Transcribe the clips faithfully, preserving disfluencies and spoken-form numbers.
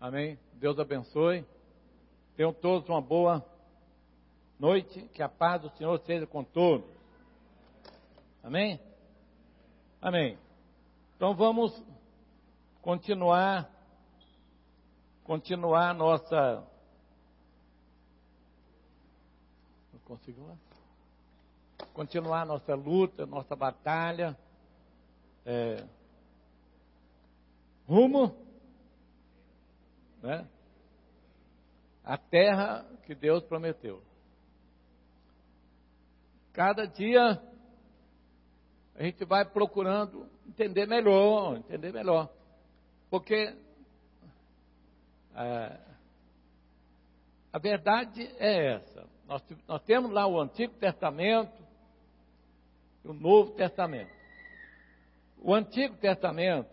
Amém? Deus abençoe. Tenham todos uma boa noite. Que a paz do Senhor seja com todos. Amém? Amém. Então vamos continuar, continuar nossa... Não consigo lá? Continuar nossa luta, nossa batalha. É, rumo, né, a terra que Deus prometeu. Cada dia a gente vai procurando entender melhor, entender melhor, porque é, a verdade é essa. Nós, nós temos lá o Antigo Testamento e o Novo Testamento. O Antigo Testamento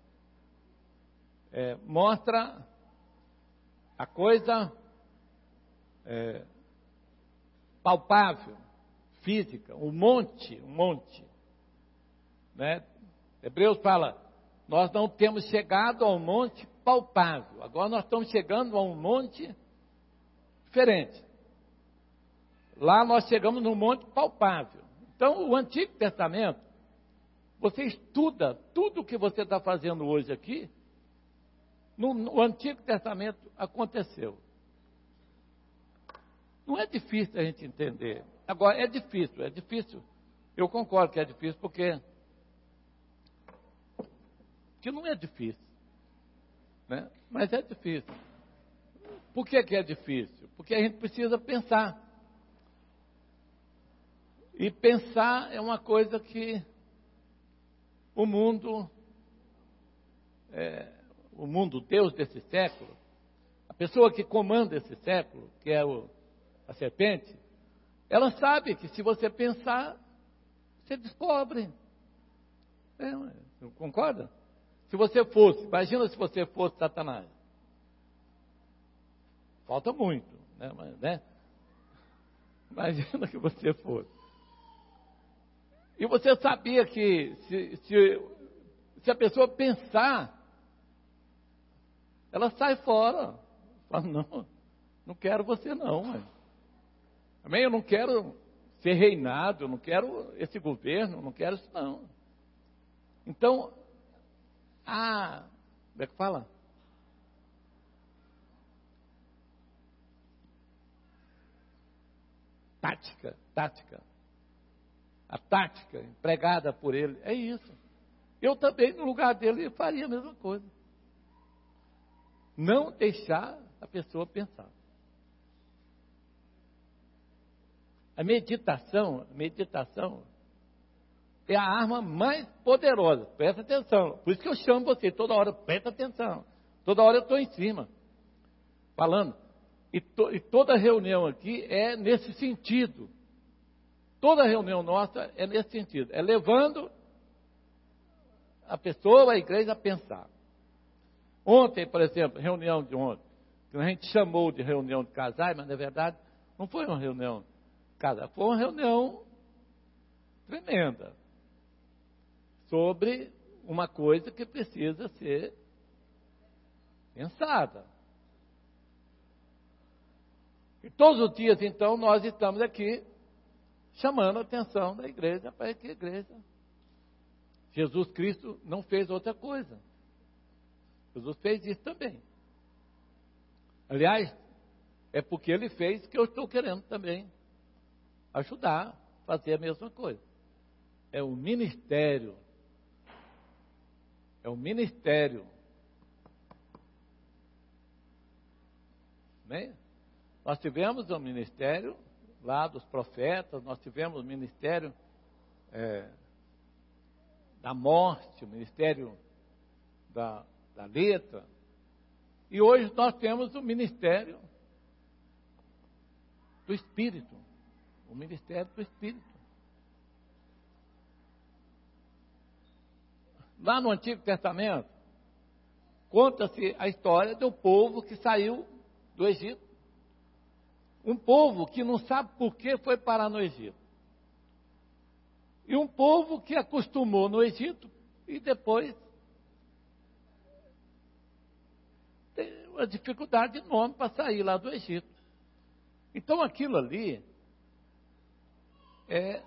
é, mostra a coisa é, palpável, física, um monte, um monte, né? Hebreus fala, nós não temos chegado a um monte palpável, agora nós estamos chegando a um monte diferente. Lá nós chegamos num monte palpável. Então, o Antigo Testamento, você estuda tudo o que você está fazendo hoje aqui, no, no Antigo Testamento aconteceu. Não é difícil a gente entender. Agora, é difícil, é difícil. Eu concordo que é difícil, porque, porque não é difícil, né? Mas é difícil. Por que que é difícil? Porque a gente precisa pensar. E pensar é uma coisa que o mundo, é, o mundo Deus desse século, a pessoa que comanda esse século, que é o, a serpente, ela sabe que se você pensar, você descobre. É, não concorda? Se você fosse, imagina se você fosse Satanás. Falta muito, né? Mas, né? Imagina que você fosse. E você sabia que se, se, se a pessoa pensar, ela sai fora. Fala, não, não quero você não. Mãe. Amém? Eu não quero ser reinado, eu não quero esse governo, eu não quero isso não. Então, a... Como é que fala? Tática, tática. A tática empregada por ele é isso. Eu também, no lugar dele, faria a mesma coisa. Não deixar a pessoa pensar. A meditação, a meditação é a arma mais poderosa. Presta atenção. Por isso que eu chamo você toda hora, presta atenção. Toda hora eu estou em cima, falando. E, to, e toda reunião aqui é nesse sentido. Toda reunião nossa é nesse sentido, é levando a pessoa, a igreja a pensar. Ontem, por exemplo, reunião de ontem, que a gente chamou de reunião de casais, mas na verdade não foi uma reunião de casais, foi uma reunião tremenda, sobre uma coisa que precisa ser pensada. E todos os dias, então, nós estamos aqui chamando a atenção da igreja para que a igreja... Jesus Cristo não fez outra coisa. Jesus fez isso também. Aliás, é porque ele fez que eu estou querendo também ajudar a fazer a mesma coisa. É o ministério. É o ministério. Né? Nós tivemos o ministério lá dos profetas, nós tivemos o ministério é, da morte, o ministério da, da letra, e hoje nós temos o ministério do Espírito, o ministério do Espírito. Lá no Antigo Testamento, conta-se a história do povo que saiu do Egito. Um povo que não sabe por que foi parar no Egito. E um povo que acostumou no Egito e depois uma dificuldade enorme para sair lá do Egito. Então aquilo ali é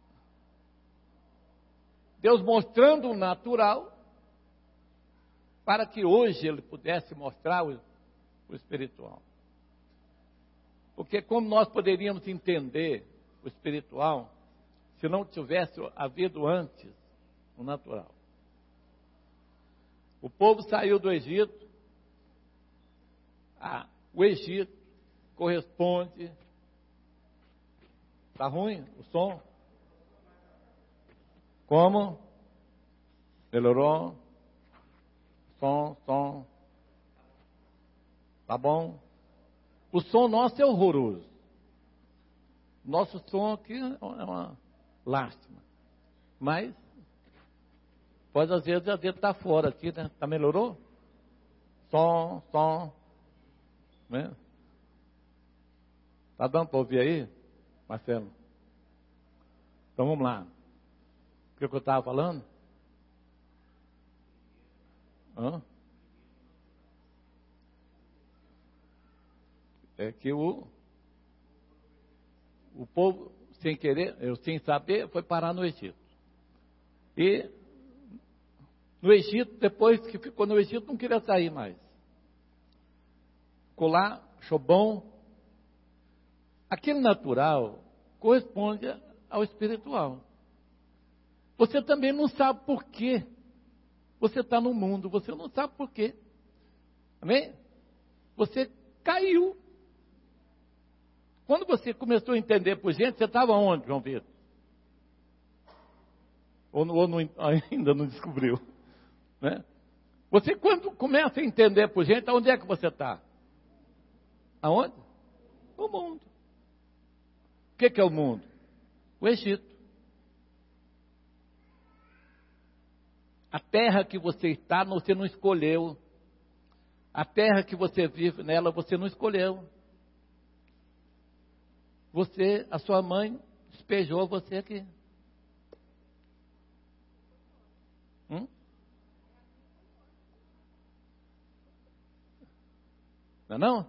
Deus mostrando o natural para que hoje ele pudesse mostrar o, o espiritual. Porque como nós poderíamos entender o espiritual se não tivesse havido antes o natural? O povo saiu do Egito, ah, o Egito corresponde. Está ruim o som? Como? Melhorou? Som, som. Tá bom? O som nosso é horroroso. Nosso som aqui é uma lástima. Mas, pode às vezes a gente está fora aqui, né? Tá, melhorou? Som, som. Né? Tá dando para ouvir aí, Marcelo? Então vamos lá. O que eu estava falando? Hã? É que o, o povo, sem querer, eu sem saber, foi parar no Egito. E no Egito, depois que ficou no Egito, não queria sair mais. Ficou lá, achou bom. Aquele natural corresponde ao espiritual. Você também não sabe por quê. Você está no mundo, você não sabe por quê. Amém? Você caiu. Quando você começou a entender por gente, você estava onde, João Vitor? Ou, ou não, ainda não descobriu? Né? Você, quando começa a entender por gente, onde é que você está? Aonde? No mundo. O que, que é o mundo? O Egito. A terra que você está, você não escolheu. A terra que você vive nela, você não escolheu. Você, a sua mãe, despejou você aqui. Hum? Não é não?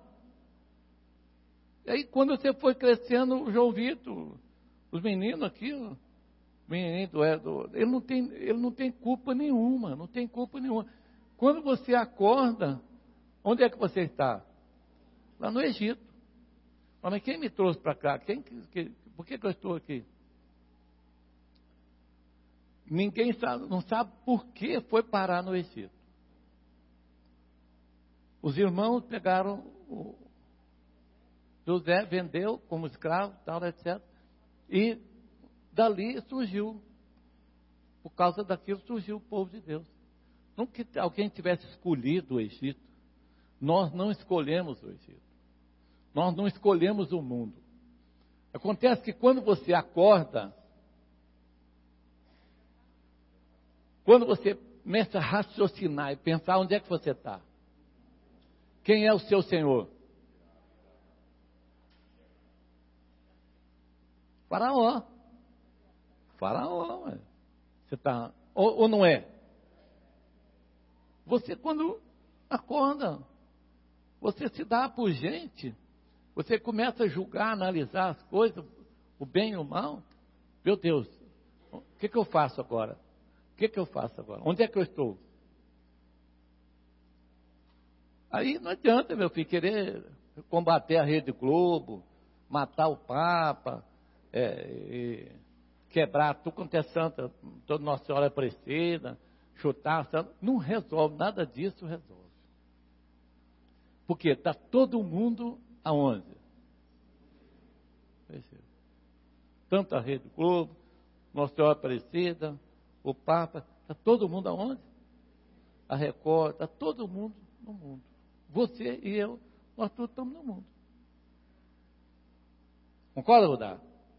E aí, quando você foi crescendo, o João Vitor, os meninos aqui, o menino do, do, ele, não tem, ele não tem culpa nenhuma, não tem culpa nenhuma. Quando você acorda, onde é que você está? Lá no Egito. Mas quem me trouxe para cá? Quem, que, por que, que eu estou aqui? Ninguém sabe, não sabe por que foi parar no Egito. Os irmãos pegaram o José, vendeu como escravo, tal, etcétera. E dali surgiu, por causa daquilo, surgiu o povo de Deus. Não que alguém tivesse escolhido o Egito. Nós não escolhemos o Egito. Nós não escolhemos o mundo. Acontece que quando você acorda, quando você começa a raciocinar e pensar onde é que você está, quem é o seu Senhor? Faraó. Faraó. Você está, ou, ou não é? Você quando acorda, você se dá por gente, você começa a julgar, analisar as coisas, o bem e o mal. Meu Deus, o que, que eu faço agora? O que, que eu faço agora? Onde é que eu estou? Aí não adianta, meu filho, querer combater a Rede Globo, matar o Papa, é, quebrar tudo quanto é santa, toda Nossa Senhora Aparecida, chutar a santa. Não resolve, nada disso resolve. Porque está todo mundo aonde? Tanto a Rede Globo, Nossa Senhora Aparecida, o Papa, está todo mundo aonde? A Record, está todo mundo no mundo. Você e eu, nós todos estamos no mundo. Concorda, Rudá?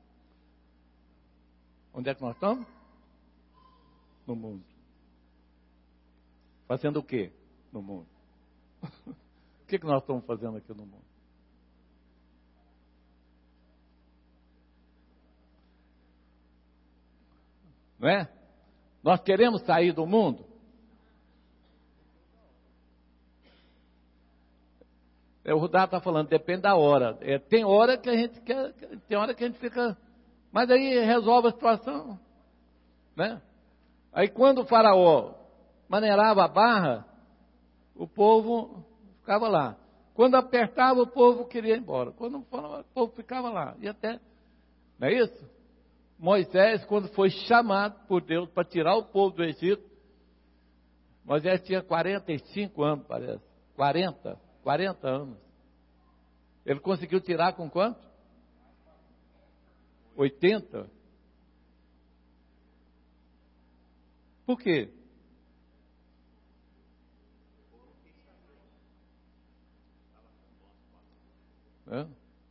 Onde é que nós estamos? No mundo. Fazendo o quê no mundo? O que, que nós estamos fazendo aqui no mundo? Não é? Nós queremos sair do mundo? É, o Rudá está falando, depende da hora. É, tem hora que a gente quer, tem hora que a gente fica, mas aí resolve a situação, né? Aí quando o faraó maneirava a barra, o povo ficava lá. Quando apertava, o povo queria ir embora. Quando falava, o povo ficava lá. E até, não é isso? Moisés, quando foi chamado por Deus para tirar o povo do Egito, Moisés tinha quarenta e cinco anos, parece. quarenta, quarenta anos. Ele conseguiu tirar com quanto? oitenta. Por quê? É?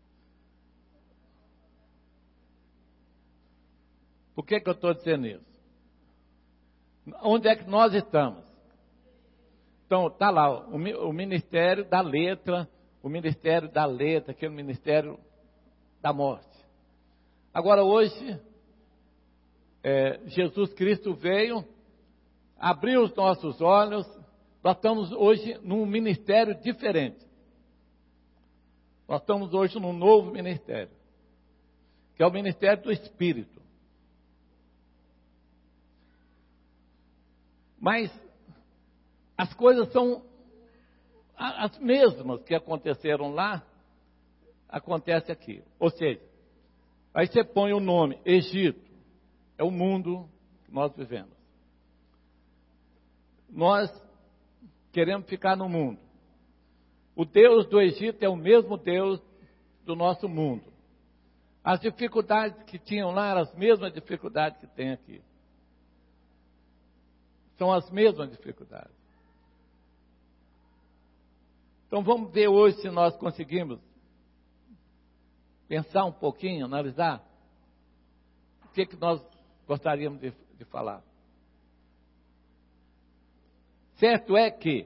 Por que que eu estou dizendo isso? Onde é que nós estamos? Então, está lá, o, o Ministério da Letra, o Ministério da Letra, que é o Ministério da Morte. Agora, hoje, é, Jesus Cristo veio, abriu os nossos olhos, nós estamos hoje num ministério diferente. Nós estamos hoje num novo ministério, que é o Ministério do Espírito. Mas as coisas são as mesmas que aconteceram lá, acontece aqui. Ou seja, aí você põe o nome Egito, é o mundo que nós vivemos. Nós queremos ficar no mundo. O Deus do Egito é o mesmo Deus do nosso mundo. As dificuldades que tinham lá eram as mesmas dificuldades que tem aqui. São as mesmas dificuldades. Então vamos ver hoje se nós conseguimos pensar um pouquinho, analisar o que, que nós gostaríamos de, de falar. Certo é que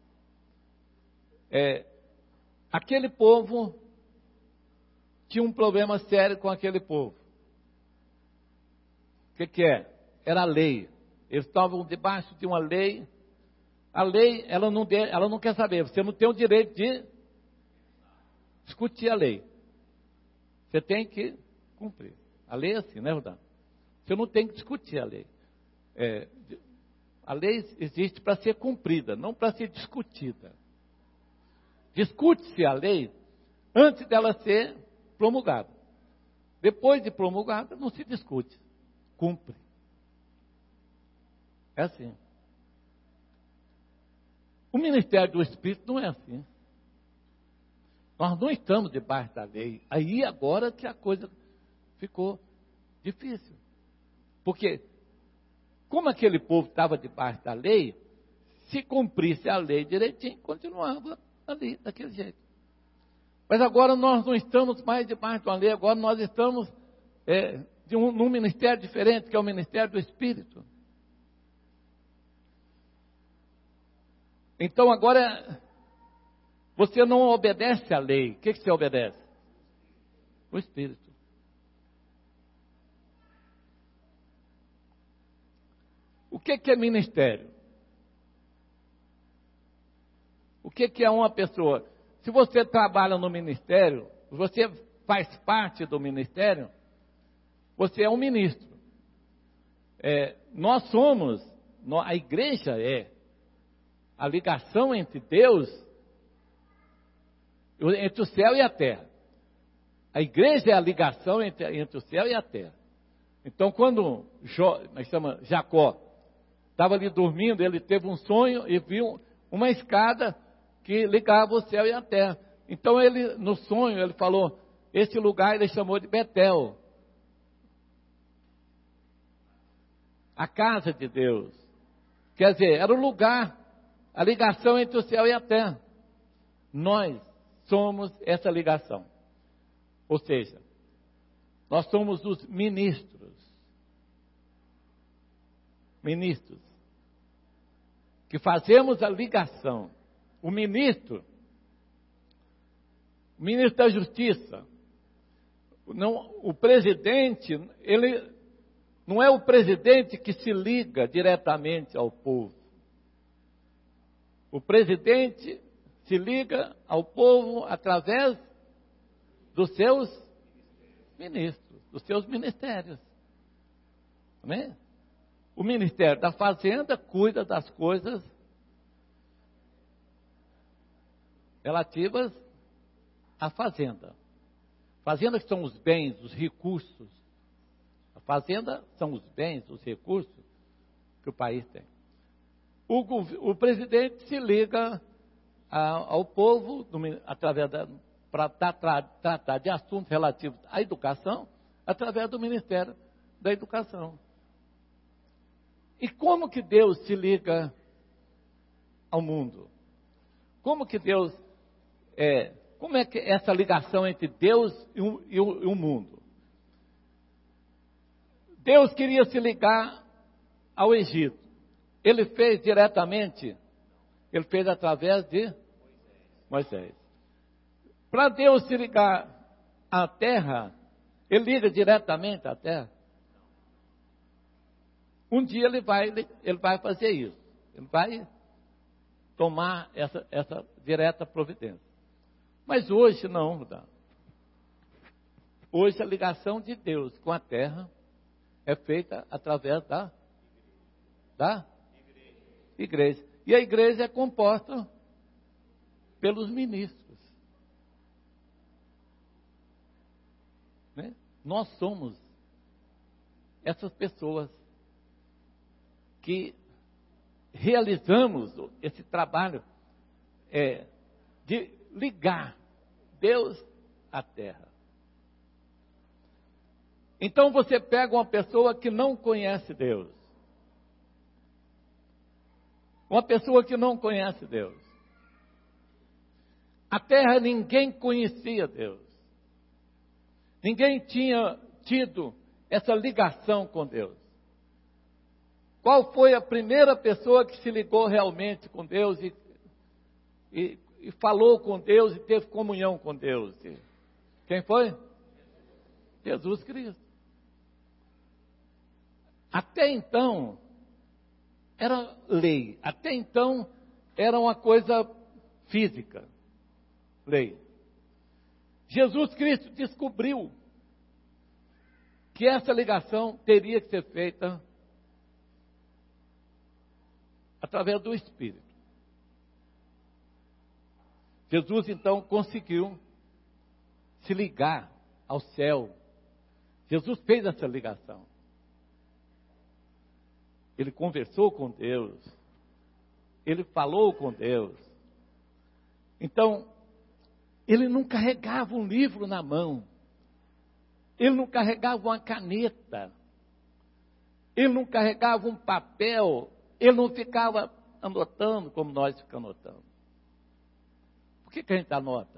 é, aquele povo tinha um problema sério com aquele povo. O que, que é? Era a lei. Eles estavam debaixo de uma lei. A lei, ela não, de, ela não quer saber. Você não tem o direito de discutir a lei. Você tem que cumprir. A lei é assim, né, Rudá? Você não tem que discutir a lei. É, a lei existe para ser cumprida, não para ser discutida. Discute-se a lei antes dela ser promulgada. Depois de promulgada, não se discute. Cumpre. É assim. O ministério do Espírito não é assim. Nós não estamos debaixo da lei. Aí agora que a coisa ficou difícil. Porque, como aquele povo estava debaixo da lei, se cumprisse a lei direitinho, continuava ali, daquele jeito. Mas agora nós não estamos mais debaixo de uma lei, agora nós estamos é, de um, num ministério diferente, que é o ministério do Espírito. Então agora, você não obedece à lei. O que, que você obedece? O Espírito. O que, que é ministério? O que, que é uma pessoa? Se você trabalha no ministério, você faz parte do ministério, você é um ministro. É, nós somos, a igreja é a ligação entre Deus, entre o céu e a terra. A igreja é a ligação entre, entre o céu e a terra. Então, quando Jo, nós chamamos Jacó estava ali dormindo, ele teve um sonho e viu uma escada que ligava o céu e a terra. Então, ele, no sonho, ele falou, esse lugar ele chamou de Betel. A casa de Deus. Quer dizer, era o lugar, a ligação entre o céu e a terra. Nós somos essa ligação. Ou seja, nós somos os ministros. Ministros. Que fazemos a ligação. O ministro, o ministro da Justiça, não, o presidente, ele não é o presidente que se liga diretamente ao povo. O presidente se liga ao povo através dos seus ministros, dos seus ministérios. Amém? O Ministério da Fazenda cuida das coisas relativas à fazenda. Fazenda que são os bens, os recursos. A fazenda são os bens, os recursos que o país tem. O, o presidente se liga a, ao povo do, através da, para tratar, tratar de assuntos relativos à educação através do Ministério da Educação. E como que Deus se liga ao mundo? Como que Deus é, como é que essa ligação entre Deus e o, e o, e o mundo? Deus queria se ligar ao Egito. Ele fez diretamente, ele fez através de Moisés. Para Deus se ligar à terra, ele liga diretamente à terra. Um dia ele vai, ele vai fazer isso. Ele vai tomar essa, essa direta providência. Mas hoje não, não. Hoje a ligação de Deus com a terra é feita através da, da igreja. E a igreja é composta pelos ministros. Né? Nós somos essas pessoas que realizamos esse trabalho é, de ligar Deus à terra. Então você pega uma pessoa que não conhece Deus. Uma pessoa que não conhece Deus. A terra ninguém conhecia Deus. Ninguém tinha tido essa ligação com Deus. Qual foi a primeira pessoa que se ligou realmente com Deus e, e, e falou com Deus e teve comunhão com Deus? Quem foi? Jesus Cristo. Até então, era lei. Até então, era uma coisa física. Lei. Jesus Cristo descobriu que essa ligação teria que ser feita através do Espírito. Jesus então conseguiu se ligar ao céu. Jesus fez essa ligação. Ele conversou com Deus. Ele falou com Deus. Então, ele não carregava um livro na mão. Ele não carregava uma caneta. Ele não carregava um papel. Ele não ficava anotando como nós ficamos anotando. Por que, que a gente anota?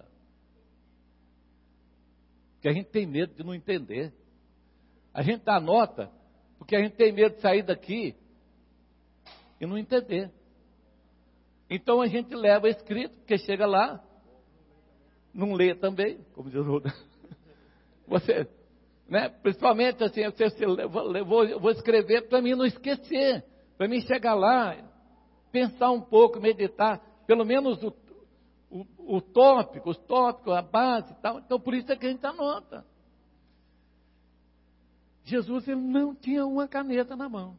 Porque a gente tem medo de não entender. A gente anota porque a gente tem medo de sair daqui e não entender. Então a gente leva escrito, porque chega lá, não lê também, como diz o Ruda. Você, né? Principalmente assim, você, você, eu vou, eu vou escrever para mim não esquecer. Para mim chegar lá, pensar um pouco, meditar, pelo menos o, o, o tópico, os tópicos, a base e tal. Então, por isso é que a gente anota. Jesus, ele não tinha uma caneta na mão.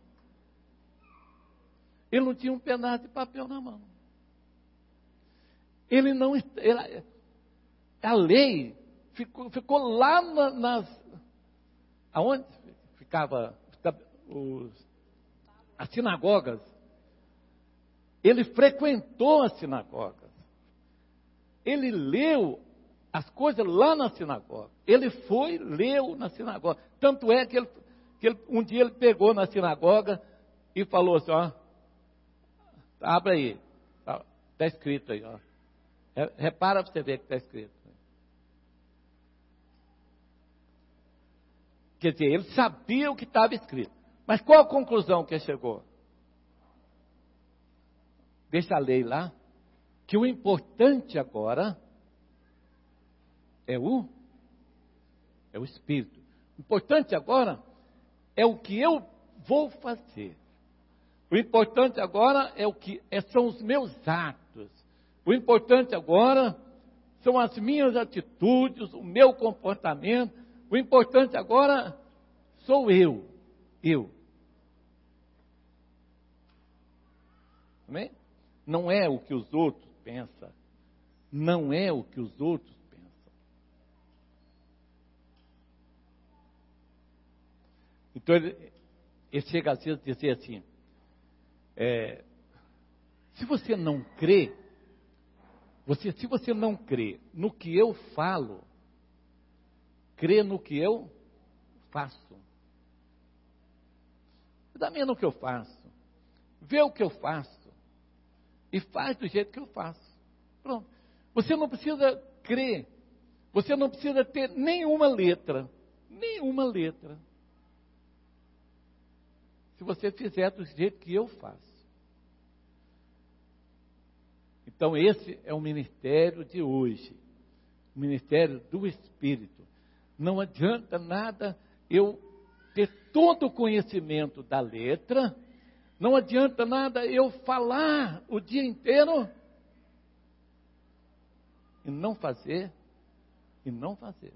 Ele não tinha um pedaço de papel na mão. Ele não... Ele, a lei ficou, ficou lá na, nas... Aonde ficava os... As sinagogas, ele frequentou as sinagogas, ele leu as coisas lá na sinagoga, ele foi, leu na sinagoga, tanto é que, ele, que ele, um dia ele pegou na sinagoga e falou assim, ó, abre aí, está tá escrito aí, ó, repara para você ver que está escrito. Quer dizer, ele sabia o que estava escrito. Mas qual a conclusão que ele chegou? Deixa a lei lá, que o importante agora é o, é o Espírito. O importante agora é o que eu vou fazer. O importante agora é o que é, são os meus atos. O importante agora são as minhas atitudes, o meu comportamento. O importante agora sou eu. Eu. Amém? Não é o que os outros pensam. Não é o que os outros pensam. Então ele, ele chega às vezes a dizer assim, é, se você não crê, você, se você não crê no que eu falo, crê no que eu faço. Também no que eu faço. Vê o que eu faço. E faz do jeito que eu faço. Pronto. Você não precisa crer. Você não precisa ter nenhuma letra. Nenhuma letra. Se você fizer do jeito que eu faço. Então esse é o ministério de hoje. O ministério do Espírito. Não adianta nada eu ter todo o conhecimento da letra. Não adianta nada eu falar o dia inteiro e não fazer, e não fazer.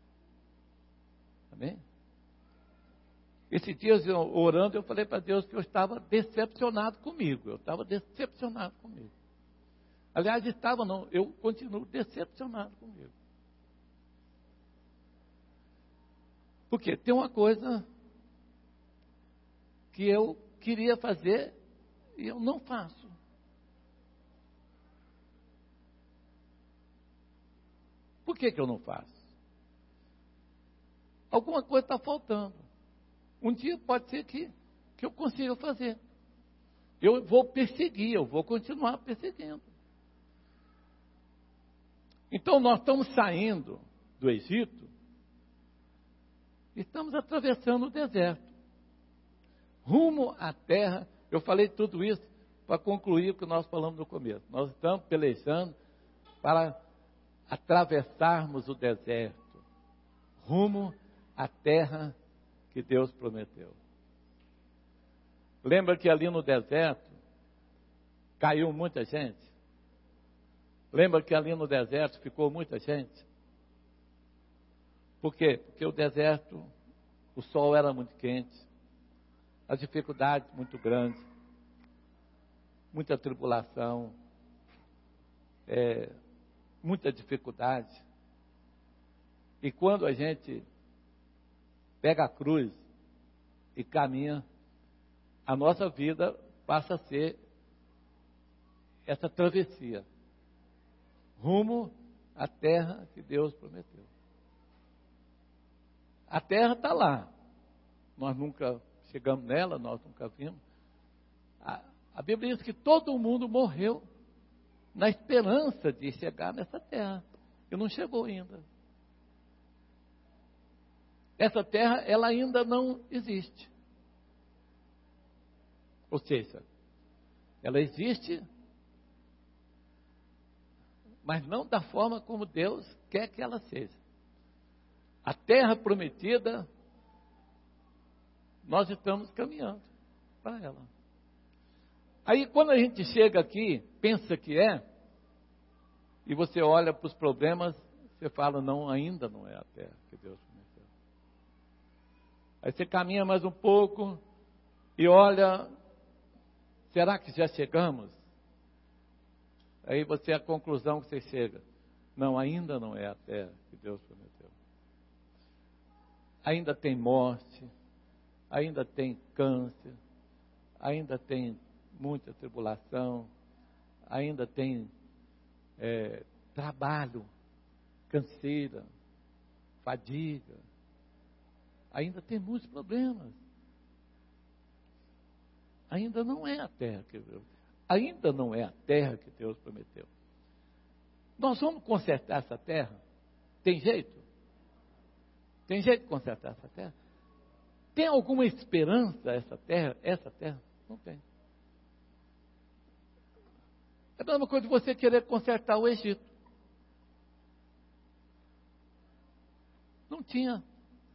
Amém? Esses dias eu, orando, eu falei para Deus que eu estava decepcionado comigo. Eu estava decepcionado comigo. Aliás, estava não, eu continuo decepcionado comigo. Porque tem uma coisa que eu queria fazer e eu não faço. Por que que eu não faço? Alguma coisa está faltando. Um dia pode ser que, que eu consiga fazer. Eu vou perseguir, eu vou continuar perseguindo. Então nós estamos saindo do Egito e estamos atravessando o deserto. Rumo à terra, eu falei tudo isso para concluir o que nós falamos no começo. Nós estamos pelejando para atravessarmos o deserto, rumo à terra que Deus prometeu. Lembra que ali no deserto caiu muita gente? Lembra que ali no deserto ficou muita gente? Por quê? Porque o deserto, o sol era muito quente, as dificuldades muito grandes, muita tribulação, é, muita dificuldade. E quando a gente pega a cruz e caminha, a nossa vida passa a ser essa travessia, rumo à terra que Deus prometeu. A terra está lá, nós nunca chegamos nela, nós nunca vimos. A, a Bíblia diz que todo mundo morreu na esperança de chegar nessa terra, e não chegou ainda. Essa terra, ela ainda não existe. Ou seja, ela existe, mas não da forma como Deus quer que ela seja. A terra prometida, nós estamos caminhando para ela. Aí quando a gente chega aqui, pensa que é, e você olha para os problemas, você fala, não, ainda não é a terra que Deus prometeu. Aí você caminha mais um pouco e olha, será que já chegamos? Aí você, a conclusão que você chega, não, ainda não é a terra que Deus prometeu. Ainda tem morte, ainda tem câncer, ainda tem muita tribulação, ainda tem é, trabalho, canseira, fadiga, ainda tem muitos problemas. Ainda não é a terra que Deus, ainda não é a terra que Deus prometeu. Nós vamos consertar essa terra? Tem jeito? Tem jeito de consertar essa terra? Tem alguma esperança essa terra? Essa terra? Não tem. É a mesma coisa de você querer consertar o Egito. Não tinha.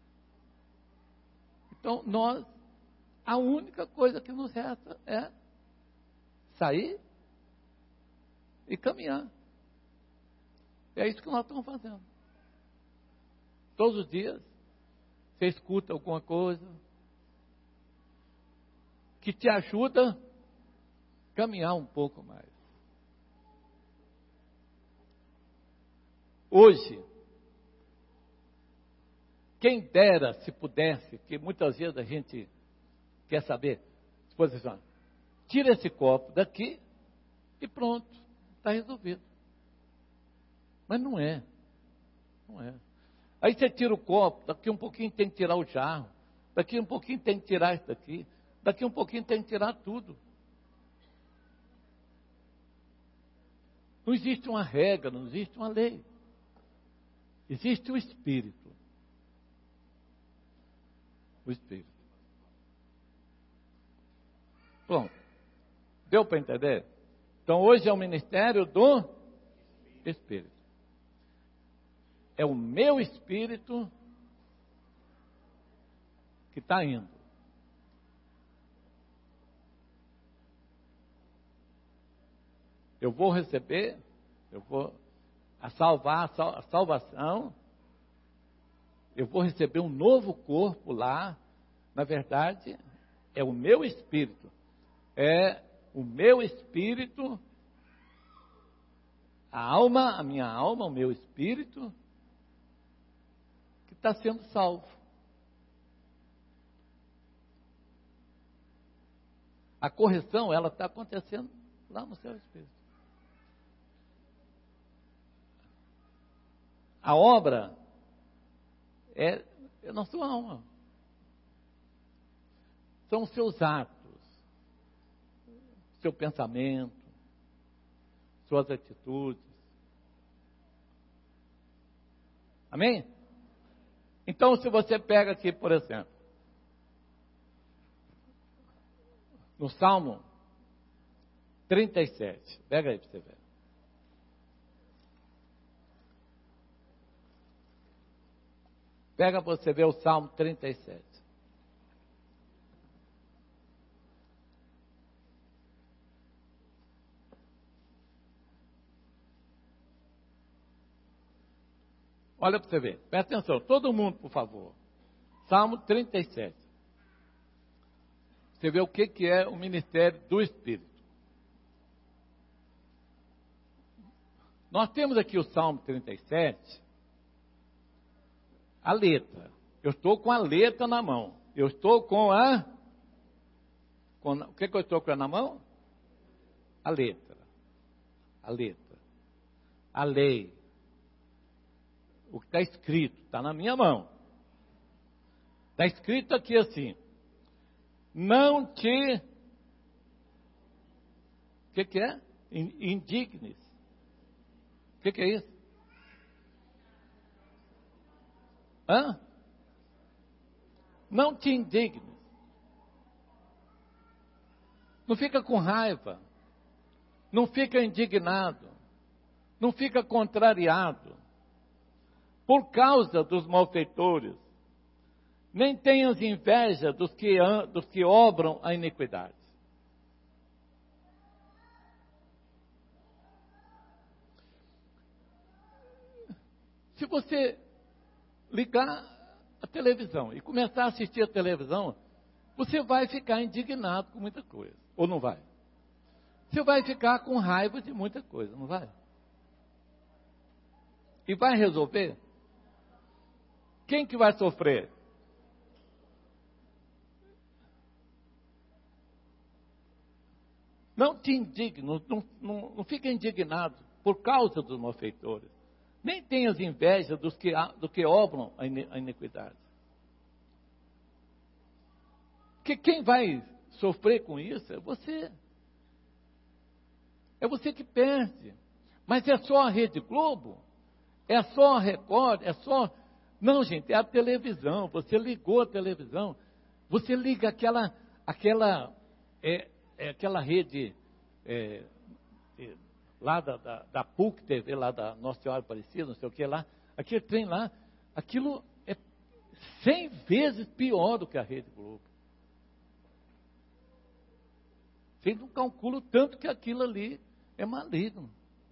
Então, nós, a única coisa que nos resta é sair e caminhar. É isso que nós estamos fazendo. Todos os dias, você escuta alguma coisa que te ajuda a caminhar um pouco mais. Hoje, quem dera se pudesse, que muitas vezes a gente quer saber, exposição, tira esse copo daqui e pronto, está resolvido. Mas não é, não é. Aí você tira o copo, daqui um pouquinho tem que tirar o jarro, daqui um pouquinho tem que tirar isso daqui, daqui um pouquinho tem que tirar tudo. Não existe uma regra, não existe uma lei. Existe o Espírito. O Espírito. Pronto. Deu para entender? Então hoje é o ministério do Espírito. É o meu espírito que está indo. Eu vou receber, eu vou a salvar, a salvação, eu vou receber um novo corpo lá. Na verdade, é o meu espírito. É o meu espírito, a alma, a minha alma, o meu espírito, que está sendo salvo. A correção, ela está acontecendo lá no seu espírito. A obra é, é na sua alma. São os seus atos, seu pensamento, suas atitudes. Amém? Então, se você pega aqui, por exemplo, no Salmo trinta e sete, pega aí para você ver. Pega para você ver o Salmo trinta e sete. Olha para você ver. Presta atenção, todo mundo, por favor. Salmo trinta e sete. Você vê o que, que é o ministério do Espírito. Nós temos aqui o Salmo trinta e sete, a letra. Eu estou com a letra na mão. Eu estou com a... Com, o que, que eu estou com na mão? A letra. A letra. A lei. O que está escrito, está na minha mão. Está escrito aqui assim: não te... O que, que é? Indignes. O que, que é isso? Hã? Não te indignes. Não fica com raiva. Não fica indignado. Não fica contrariado por causa dos malfeitores. Nem tenhas inveja dos que, dos que obram a iniquidade. Se você ligar a televisão e começar a assistir a televisão, você vai ficar indignado com muita coisa, ou não vai? Você vai ficar com raiva de muita coisa, não vai? E vai resolver? Quem que vai sofrer? Não te indigne, não, não, não, não fica indignado por causa dos malfeitores. Nem tenhas inveja dos que, do que obram a iniquidade. Porque quem vai sofrer com isso é você. É você que perde. Mas é só a Rede Globo? É só a Record? É só... Não, gente, é a televisão. Você ligou a televisão. Você liga aquela, aquela, é, é aquela rede é, é, lá da, da, da P U C T V, lá da Nossa Senhora Aparecida, não sei o que lá. Aquele trem lá, aquilo é cem vezes pior do que a Rede Globo. Vocês não calculam tanto que aquilo ali é maligno.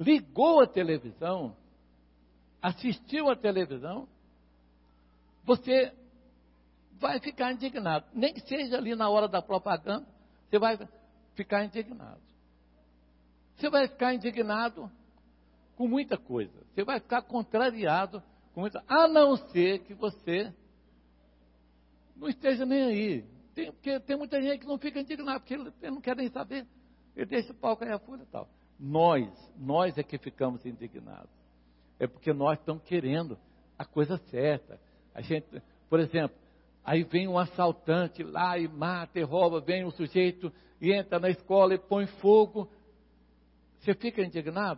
ligou a televisão, assistiu a televisão, você vai ficar indignado. Nem que seja ali na hora da propaganda, você vai ficar indignado. Você vai ficar indignado com muita coisa. Você vai ficar contrariado com muita... A não ser que você não esteja nem aí. Tem, porque tem muita gente que não fica indignado, porque ele, ele não quer nem saber. Ele deixa o pau cair a folha e tal. Nós, nós é que ficamos indignados. É porque nós estamos querendo a coisa certa. A gente, por exemplo, aí vem um assaltante lá e mata e rouba, vem um sujeito e entra na escola e põe fogo. Você fica indignado?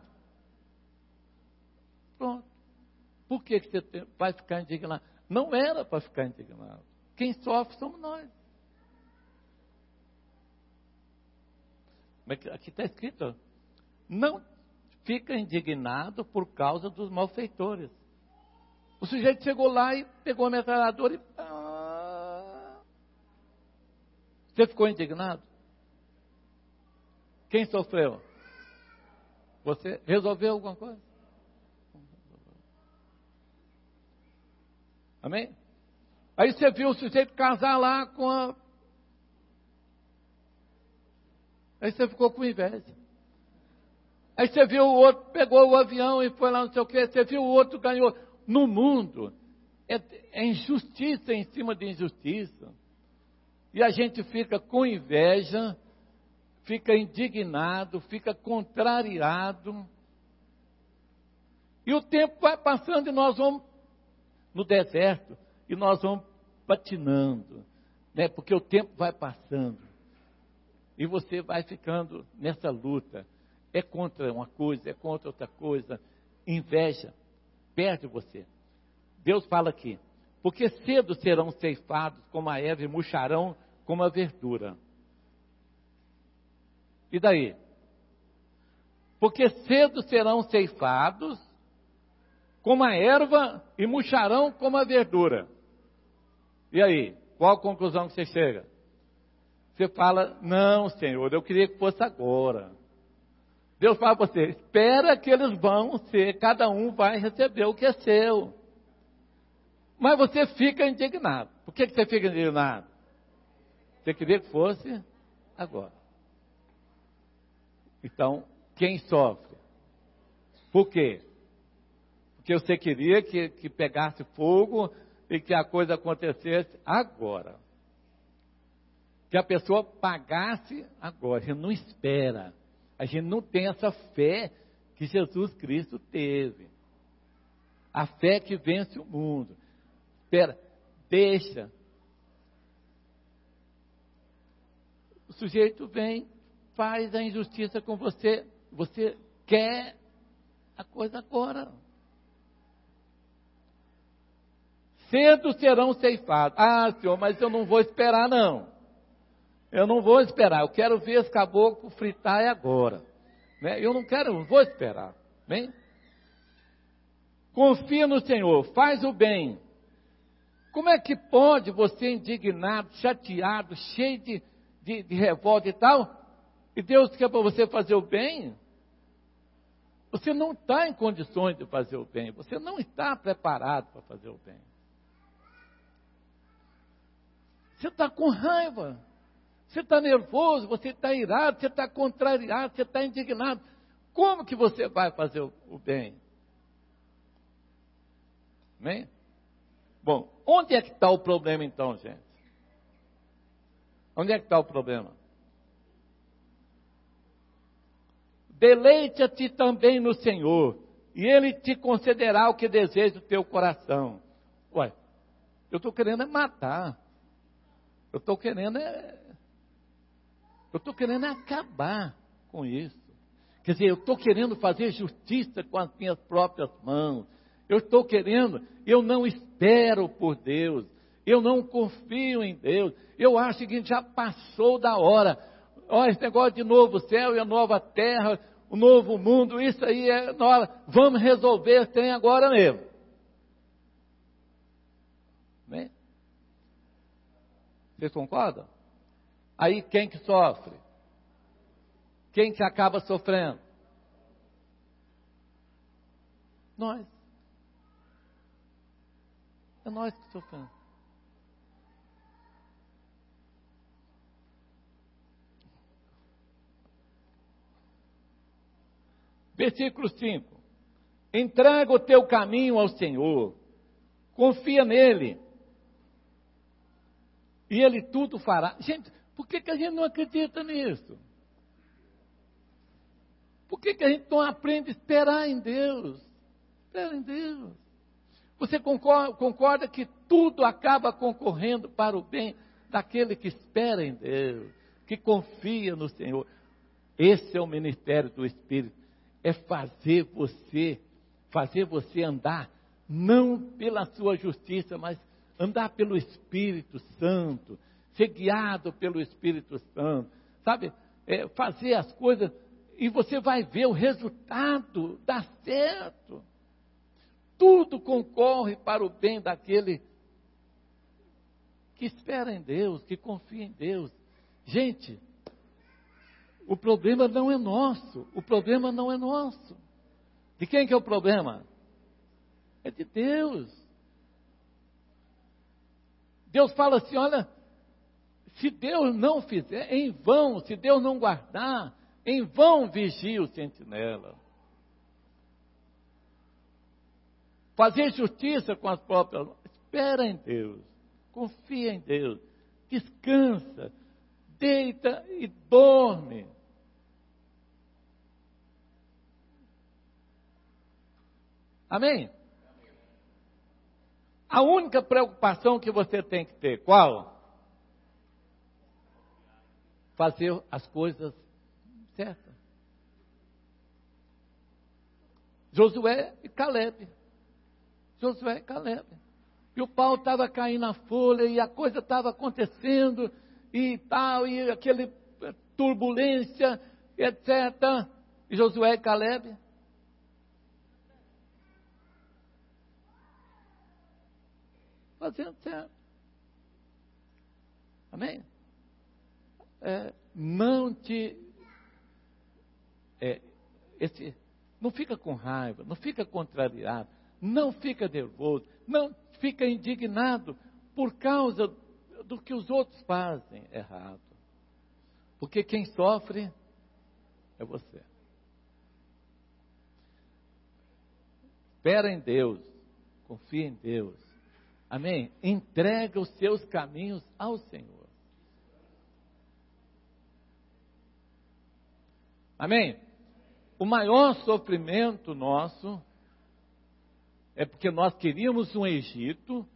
Pronto. Por que, que você vai ficar indignado? Não era para ficar indignado. Quem sofre somos nós. Mas aqui está escrito, não fica indignado por causa dos malfeitores. O sujeito chegou lá e pegou a metralhadora e... Ah, você ficou indignado? Quem sofreu? Você resolveu alguma coisa? Amém? Aí você viu o sujeito casar lá com a... Aí você ficou com inveja. Aí você viu o outro, pegou o avião e foi lá não sei o quê. Você viu o outro, ganhou. No mundo, é, é injustiça em cima de injustiça. E a gente fica com inveja, fica indignado, fica contrariado. E o tempo vai passando e nós vamos no deserto. E nós vamos patinando. Né? Porque o tempo vai passando. E você vai ficando nessa luta. É contra uma coisa, é contra outra coisa. Inveja perde você. Deus fala aqui, porque cedo serão ceifados como a erva e murcharão como a verdura. E daí? Porque cedo serão ceifados como a erva e murcharão como a verdura. E aí? Qual a conclusão que você chega? Você fala, não, Senhor, eu queria que fosse agora. Deus fala para você, espera que eles vão ser, cada um vai receber o que é seu. Mas você fica indignado. Por que, que você fica indignado? Você queria que fosse agora. Então, quem sofre? Por quê? Porque você queria que, que pegasse fogo e que a coisa acontecesse agora. Que a pessoa pagasse agora. A gente não espera. A gente não tem essa fé que Jesus Cristo teve. A fé que vence o mundo. Espera, deixa. O sujeito vem, faz a injustiça com você. Você quer a coisa agora. Cedo serão ceifados. Ah, Senhor, mas eu não vou esperar não. Eu não vou esperar, eu quero ver esse caboclo fritar agora. Né? Eu não quero, não vou esperar. Bem? Confia no Senhor, faz o bem. Como é que pode você indignado, chateado, cheio de, de, de revolta e tal, e Deus quer para você fazer o bem? Você não está em condições de fazer o bem, você não está preparado para fazer o bem. Você está com raiva. Você está nervoso, você está irado, você está contrariado, você está indignado. Como que você vai fazer o, o bem? Amém? Bom, onde é que está o problema então, gente? Onde é que está o problema? Deleita-te também no Senhor, e Ele te concederá o que deseja o teu coração. Ué, eu estou querendo é matar. Eu estou querendo é... Eu estou querendo acabar com isso. Quer dizer, eu estou querendo fazer justiça com as minhas próprias mãos. Eu estou querendo, eu não espero por Deus. Eu não confio em Deus. Eu acho que já passou da hora. Olha, esse negócio de novo céu e a nova terra, o novo mundo, isso aí é na hora. Vamos resolver, tem agora mesmo. Bem? Vocês concordam? Aí quem que sofre? Quem que acaba sofrendo? Nós. É nós que sofremos. Versículo cinco. Entrega o teu caminho ao Senhor, confia nele, e ele tudo fará. Gente, por que, que a gente não acredita nisso? Por que, que a gente não aprende a esperar em Deus? Espera em Deus. Você concorda, concorda que tudo acaba concorrendo para o bem daquele que espera em Deus, que confia no Senhor? Esse é o ministério do Espírito. É fazer você, fazer você andar, não pela sua justiça, mas andar pelo Espírito Santo, ser guiado pelo Espírito Santo, sabe? É, fazer as coisas, e você vai ver o resultado, dá certo. Tudo concorre para o bem daquele que espera em Deus, que confia em Deus. Gente, o problema não é nosso, o problema não é nosso. De quem que é o problema? É de Deus. Deus fala assim, olha, se Deus não fizer, em vão, se Deus não guardar, em vão vigia o sentinela. Fazer justiça com as próprias mãos, espera em Deus, confia em Deus, descansa, deita e dorme. Amém? A única preocupação que você tem que ter, qual? Fazer as coisas certas. Josué e Caleb. Josué e Caleb. E o pau estava caindo na folha, e a coisa estava acontecendo, e tal, e aquele turbulência, etcétera. E Josué e Caleb. Fazendo certo. Amém? É, não te... É, esse, não fica com raiva, não fica contrariado, não fica nervoso, não fica indignado por causa do que os outros fazem errado. Porque quem sofre é você. Espera em Deus, confia em Deus. Amém? Entrega os seus caminhos ao Senhor. Amém? O maior sofrimento nosso é porque nós queríamos um Egito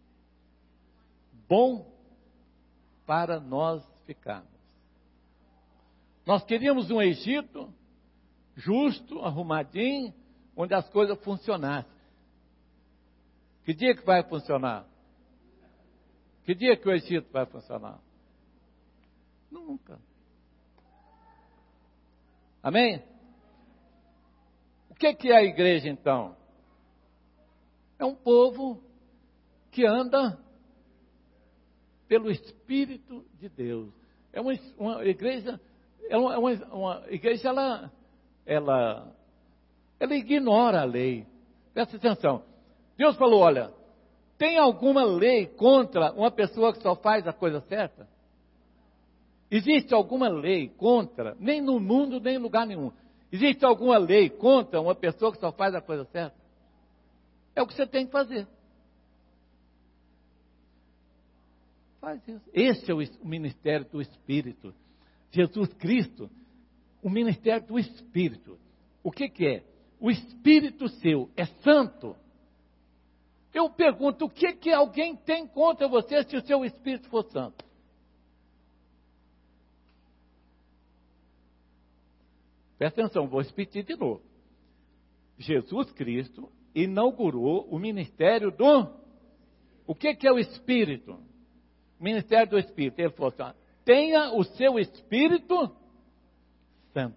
bom para nós ficarmos. Nós queríamos um Egito justo, arrumadinho, onde as coisas funcionassem. Que dia que vai funcionar? Que dia que o Egito vai funcionar? Nunca. Amém? O que, que é a igreja então? É um povo que anda pelo Espírito de Deus. É uma, uma igreja, é uma, uma, uma igreja, ela, ela, ela ignora a lei. Presta atenção. Deus falou, olha, tem alguma lei contra uma pessoa que só faz a coisa certa? Existe alguma lei contra, nem no mundo, nem em lugar nenhum. Existe alguma lei contra uma pessoa que só faz a coisa certa? É o que você tem que fazer. Faz isso. Esse é o ministério do Espírito. Jesus Cristo, o ministério do Espírito. O que, que é? O Espírito seu é santo. Eu pergunto, o que, que alguém tem contra você se o seu Espírito for santo? Presta atenção, vou repetir de novo. Jesus Cristo inaugurou o ministério do... O que, que é o Espírito? O ministério do Espírito. Ele falou assim, tenha o seu Espírito Santo.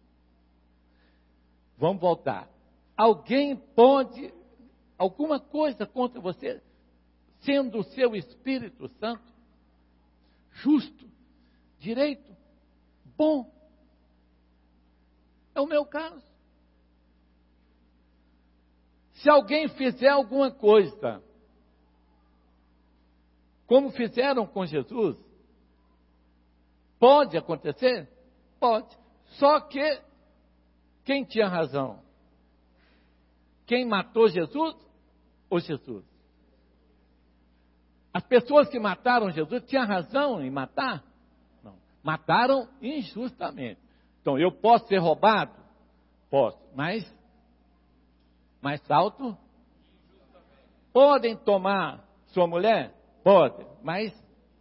Vamos voltar. Alguém pode... alguma coisa contra você, sendo o seu Espírito Santo justo, direito, bom. É o meu caso. Se alguém fizer alguma coisa, como fizeram com Jesus, pode acontecer? Pode. Só que, quem tinha razão? Quem matou Jesus ou Jesus? As pessoas que mataram Jesus tinham razão em matar? Não. Mataram injustamente. Então, eu posso ser roubado? Posso. Mas, mais alto? Podem tomar sua mulher? Podem. Mas,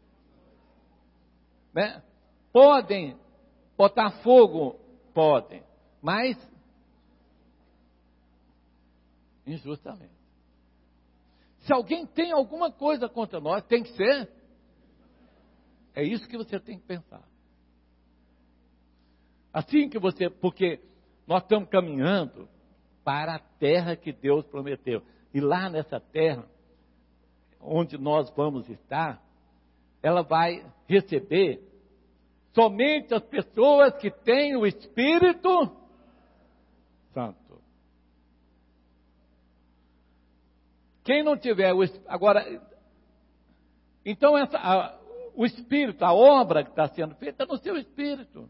né? Podem botar fogo? Podem. Mas, injustamente. Se alguém tem alguma coisa contra nós, tem que ser. É isso que você tem que pensar. Assim que você, porque nós estamos caminhando para a terra que Deus prometeu. E lá nessa terra, onde nós vamos estar, ela vai receber somente as pessoas que têm o Espírito Santo. Quem não tiver o Espírito, agora, então essa, a, o Espírito, a obra que está sendo feita é no seu Espírito.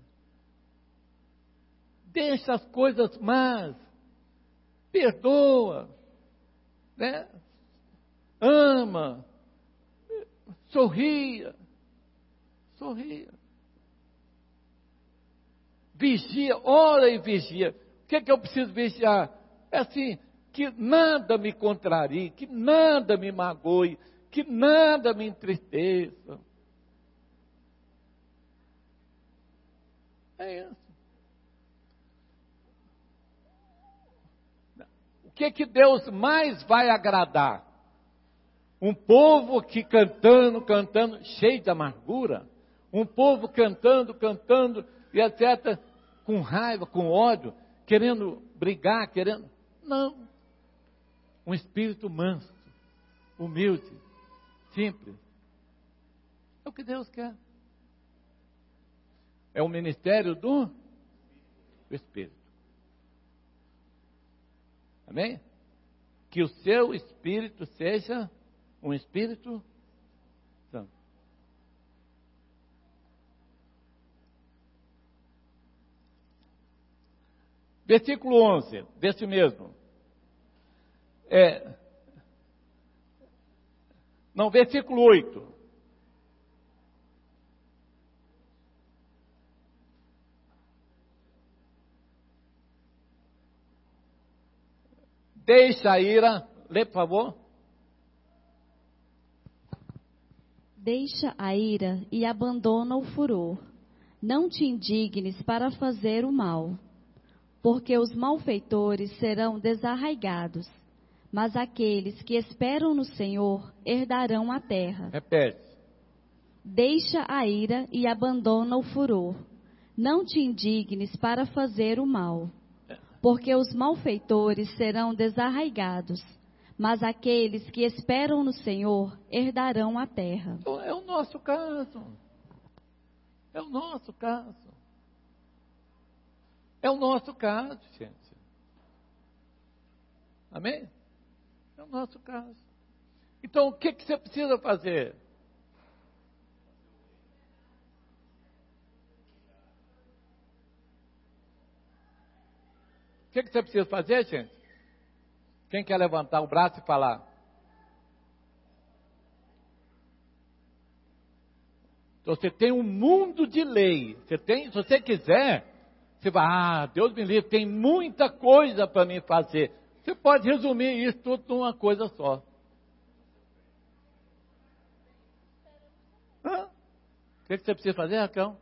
Deixa as coisas más, perdoa, né? Ama, sorria, sorria. Vigia, ora e vigia. O que é que eu preciso vigiar? É assim, que nada me contrarie, que nada me magoe, que nada me entristeça. É isso. O que que Deus mais vai agradar? Um povo que cantando, cantando, cheio de amargura. Um povo cantando, cantando, e etcétera, com raiva, com ódio, querendo brigar, querendo... Não. Um espírito manso, humilde, simples. É o que Deus quer. É o ministério do Espírito. Amém? Que o seu espírito seja um espírito santo. Versículo onze, desse mesmo. É, não, versículo oito. Deixa a ira, lê por favor. Deixa a ira e abandona o furor. Não te indignes para fazer o mal, porque os malfeitores serão desarraigados, mas aqueles que esperam no Senhor herdarão a terra. Repete. Deixa a ira e abandona o furor. Não te indignes para fazer o mal, porque os malfeitores serão desarraigados, mas aqueles que esperam no Senhor herdarão a terra. Então, é o nosso caso. É o nosso caso. É o nosso caso, gente. Amém? É o nosso caso. Então, o que, que você precisa fazer? O que, que você precisa fazer, gente? Quem quer levantar o braço e falar? Então, você tem um mundo de lei. Você tem, se você quiser, você vai, ah, Deus me livre, tem muita coisa para mim fazer. Você pode resumir isso tudo numa coisa só. Hã? O que, que você precisa fazer, Raquel?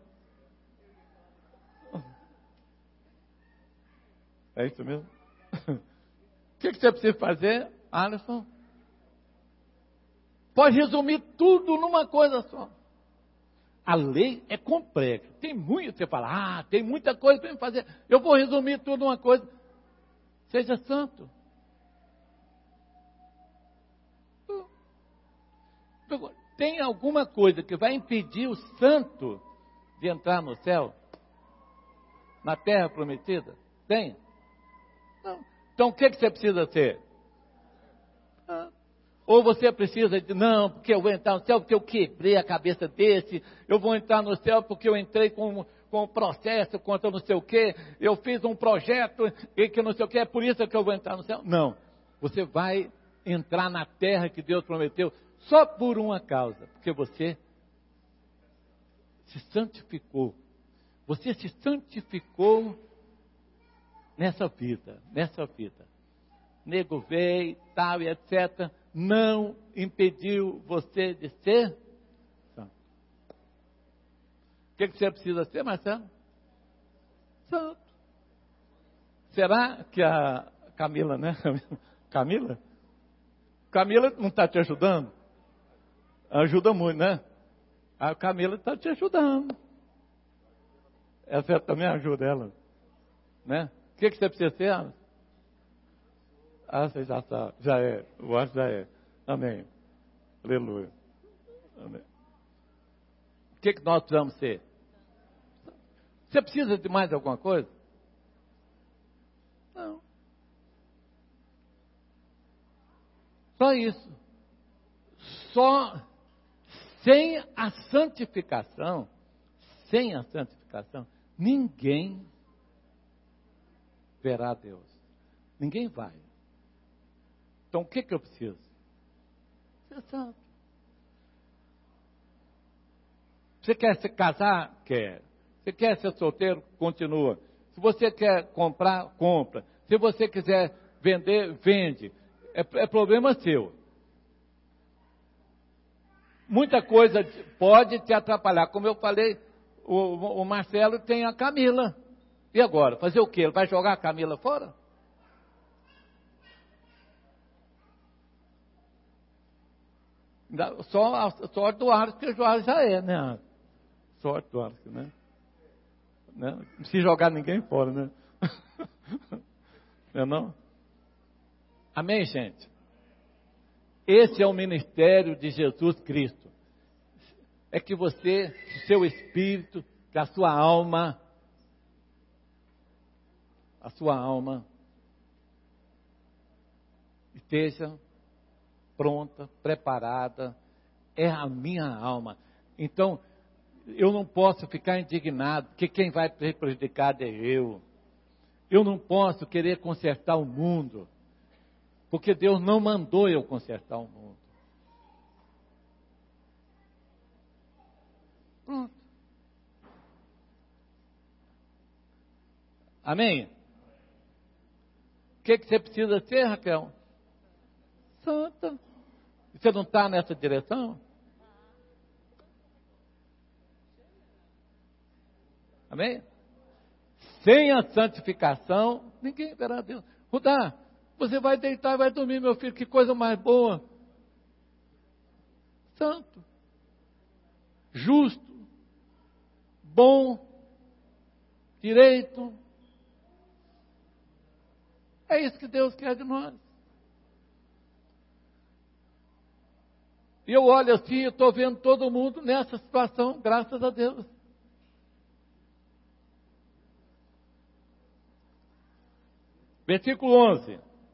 É isso mesmo? O que, que você precisa fazer, Alisson? Pode resumir tudo numa coisa só. A lei é complexa. Tem muito, você fala, ah, tem muita coisa para me fazer. Eu vou resumir tudo numa coisa. Seja santo. Tem alguma coisa que vai impedir o santo de entrar no céu? Na terra prometida? Tem? Não. Então o que, que você precisa ser? Ou você precisa de, não, porque eu vou entrar no céu porque eu quebrei a cabeça desse, eu vou entrar no céu porque eu entrei com, com um processo contra não sei o quê, eu fiz um projeto e que não sei o quê, é por isso que eu vou entrar no céu. Não, você vai entrar na terra que Deus prometeu só por uma causa, porque você se santificou. Você se santificou nessa vida, nessa vida. Nego veio, tal e etcétera, não impediu você de ser santo. O que, que você precisa ser, Marcelo? Santo. Será que a Camila, né? Camila? Camila não está te ajudando? Ajuda muito, né? A Camila está te ajudando. Essa também ajuda ela. Né? O que, que você precisa ser? Ah, você já sabe. Já é. Eu acho que já é. Amém. Aleluia. Amém. O que, que nós precisamos ser? Você precisa de mais alguma coisa? Não. Só isso. Só sem a santificação, sem a santificação, ninguém verá Deus. Ninguém vai. Então o que, que eu preciso? Ser santo. Você quer se casar? Quer. Você quer ser solteiro? Continua. Se você quer comprar, compra. Se você quiser vender, vende. É, é problema seu. Muita coisa pode te atrapalhar. Como eu falei, o, o Marcelo tem a Camila. E agora? Fazer o quê? Ele vai jogar a Camila fora? Só a sorte do Arce, que o Joás já é, né? Sorte do Arce, né? né? Não se jogar ninguém fora, né? Não é não? Amém, gente? Esse é o ministério de Jesus Cristo. É que você, seu espírito, que a sua alma, a sua alma esteja pronta, preparada. É a minha alma. Então, eu não posso ficar indignado, porque quem vai ser prejudicado é eu. Eu não posso querer consertar o mundo, porque Deus não mandou eu consertar o mundo. Pronto. Amém? O que, que você precisa ser, Raquel? Santa. Você não está nessa direção? Amém? Sem a santificação, ninguém verá Deus. Rudá, você vai deitar e vai dormir, meu filho, que coisa mais boa. Santo, justo, bom, direito. É isso que Deus quer de nós. E eu olho assim, eu estou vendo todo mundo nessa situação, graças a Deus. Versículo onze.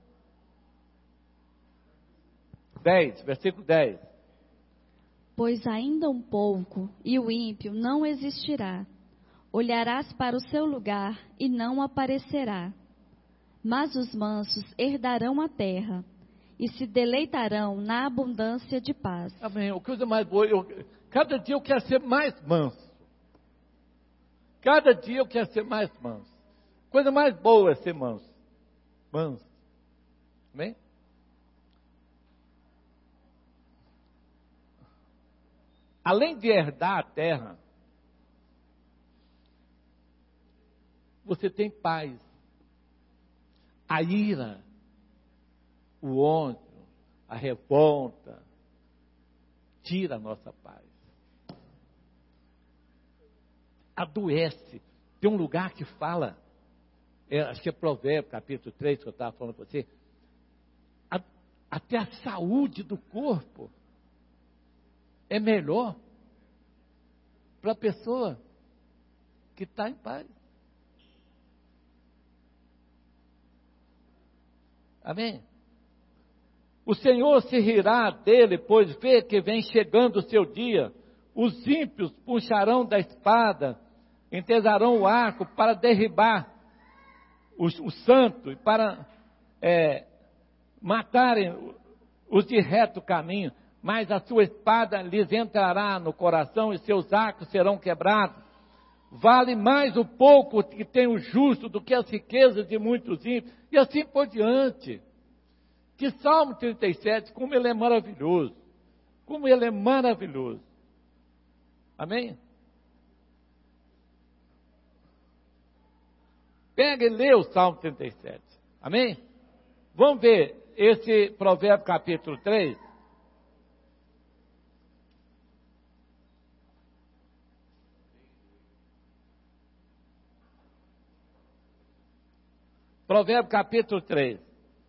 dez, versículo dez. Pois ainda um pouco, e o ímpio não existirá. Olharás para o seu lugar e não aparecerá. Mas os mansos herdarão a terra e se deleitarão na abundância de paz. Amém. A coisa mais boa, eu, cada dia eu quero ser mais manso. Cada dia eu quero ser mais manso. Coisa mais boa é ser manso. Manso. Amém? Além de herdar a terra, você tem paz. A ira, o ódio, a revolta, tira a nossa paz. Adoece. Tem um lugar que fala, é, acho que é Provérbios, capítulo três, que eu estava falando para você, a, até a saúde do corpo é melhor para a pessoa que está em paz. Amém? O Senhor se rirá dele, pois vê que vem chegando o seu dia. Os ímpios puxarão da espada, entesarão o arco para derribar o, o santo e para é, matarem os de reto caminho. Mas a sua espada lhes entrará no coração e seus arcos serão quebrados. Vale mais o pouco que tem o justo do que as riquezas de muitos ímpios. E assim por diante. Que Salmo trinta e sete, como ele é maravilhoso. Como ele é maravilhoso. Amém? Pega e lê o Salmo trinta e sete. Amém? Vamos ver esse Provérbio capítulo três. Provérbio capítulo três.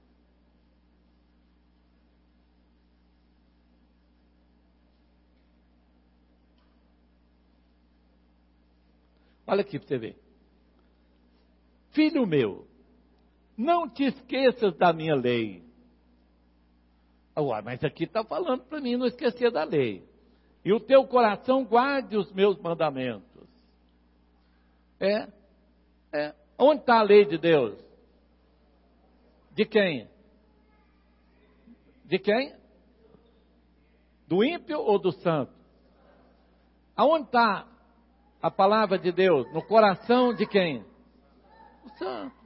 Olha aqui para você ver. Filho meu, não te esqueças da minha lei. Ué, mas aqui está falando para mim não esquecer da lei. E o teu coração guarde os meus mandamentos. É, é. Onde está a lei de Deus? De quem? De quem? Do ímpio ou do santo? Aonde está a palavra de Deus? No coração de quem? Dos santos.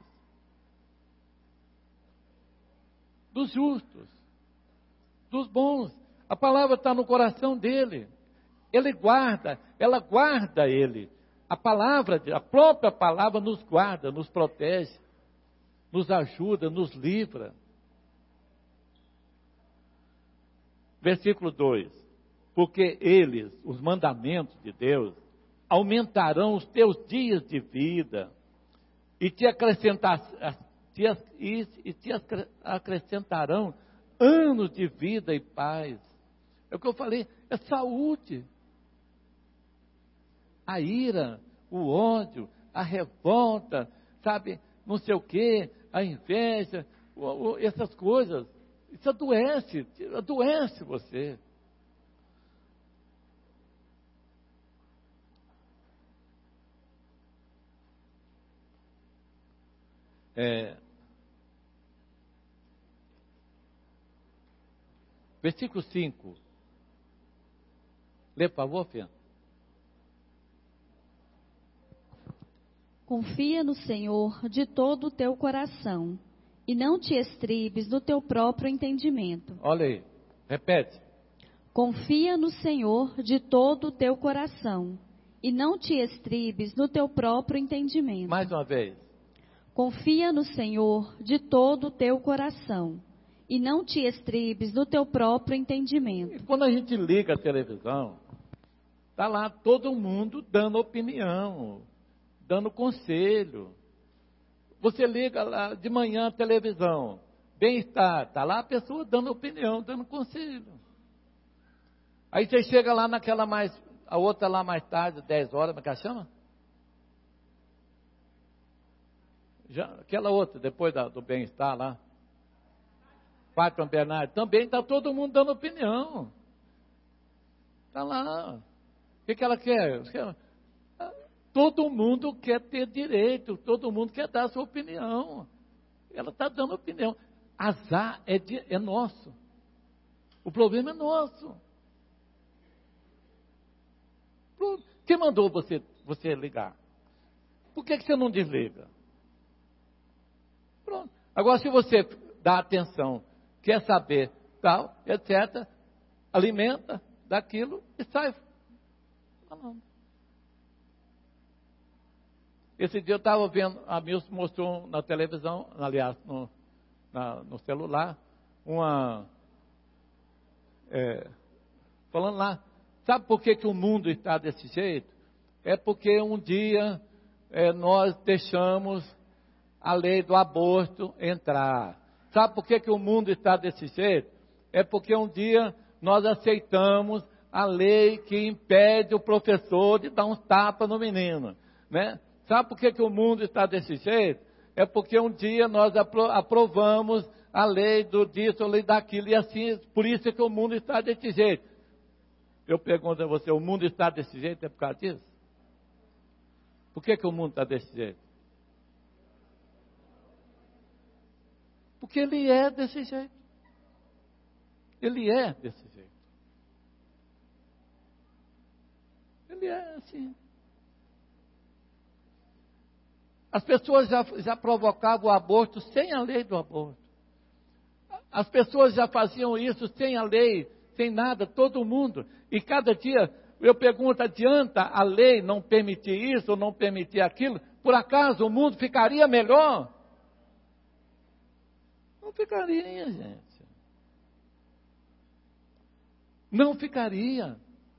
Dos justos. Dos bons. A palavra está no coração dele. Ele guarda, ela guarda ele. A palavra, a própria palavra nos guarda, nos protege, nos ajuda, nos livra. Versículo dois. Porque eles, os mandamentos de Deus, aumentarão os teus dias de vida e te, acrescentar, te, e, e te acrescentarão anos de vida e paz. É o que eu falei, é saúde. A ira, o ódio, a revolta, sabe, não sei o quê, a inveja, o, o, essas coisas, isso adoece, adoece você. É, versículo cinco. Lê, por favor, Fê. Confia no Senhor de todo o teu coração, e não te estribes no teu próprio entendimento. Olha aí, repete. Confia no Senhor de todo o teu coração, e não te estribes no teu próprio entendimento. Mais uma vez. Confia no Senhor de todo o teu coração, e não te estribes no teu próprio entendimento. E quando a gente liga a televisão, está lá todo mundo dando opinião, dando conselho. Você liga lá de manhã a televisão, bem-estar, está lá a pessoa dando opinião, dando conselho. Aí você chega lá naquela mais, a outra lá mais tarde, dez horas, como é que ela chama? Já, aquela outra, depois da, do bem-estar lá, Fátima Bernardo, também está todo mundo dando opinião. Está lá. O que, que ela quer? Todo mundo quer ter direito, todo mundo quer dar a sua opinião. Ela está dando opinião. Azar é, de, é nosso. O problema é nosso. Quem mandou você, você ligar? Por que, que você não desliga? Pronto. Agora, se você dá atenção, quer saber, tal, etcétera, alimenta daquilo e sai. Não, não. Esse dia eu estava vendo, a Milson mostrou na televisão, aliás, no, na, no celular, uma, é, falando lá, sabe por que, que o mundo está desse jeito? É porque um dia é, nós deixamos a lei do aborto entrar. Sabe por que, que o mundo está desse jeito? É porque um dia nós aceitamos a lei que impede o professor de dar um tapa no menino, né? Sabe por que, que o mundo está desse jeito? É porque um dia nós apro- aprovamos a lei do disso, a lei daquilo, e assim, por isso é que o mundo está desse jeito. Eu pergunto a você, o mundo está desse jeito é por causa disso? Por que, que o mundo está desse jeito? Porque ele é desse jeito. Ele é desse jeito. Ele é assim. As pessoas já, já provocavam o aborto sem a lei do aborto. As pessoas já faziam isso sem a lei, sem nada, todo mundo. E cada dia eu pergunto, adianta a lei não permitir isso ou não permitir aquilo? Por acaso o mundo ficaria melhor? Não ficaria, gente. Não ficaria.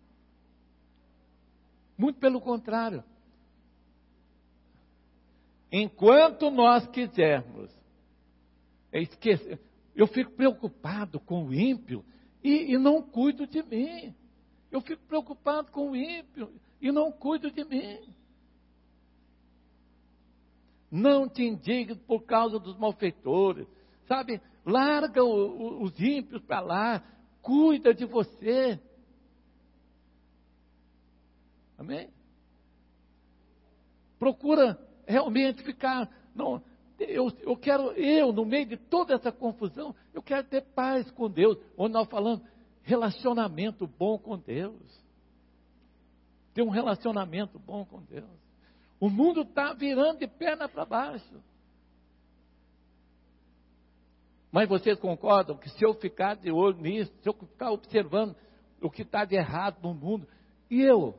Muito pelo contrário. Enquanto nós quisermos esquecer, eu fico preocupado com o ímpio e, e não cuido de mim. Eu fico preocupado com o ímpio e não cuido de mim. Não te indignes por causa dos malfeitores. Sabe, larga o, o, os ímpios para lá, cuida de você. Amém? Procura realmente ficar, não, eu, eu quero, eu no meio de toda essa confusão, eu quero ter paz com Deus, onde nós falamos, relacionamento bom com Deus. Ter um relacionamento bom com Deus. O mundo está virando de perna para baixo. Mas vocês concordam que se eu ficar de olho nisso, se eu ficar observando o que está de errado no mundo, e eu?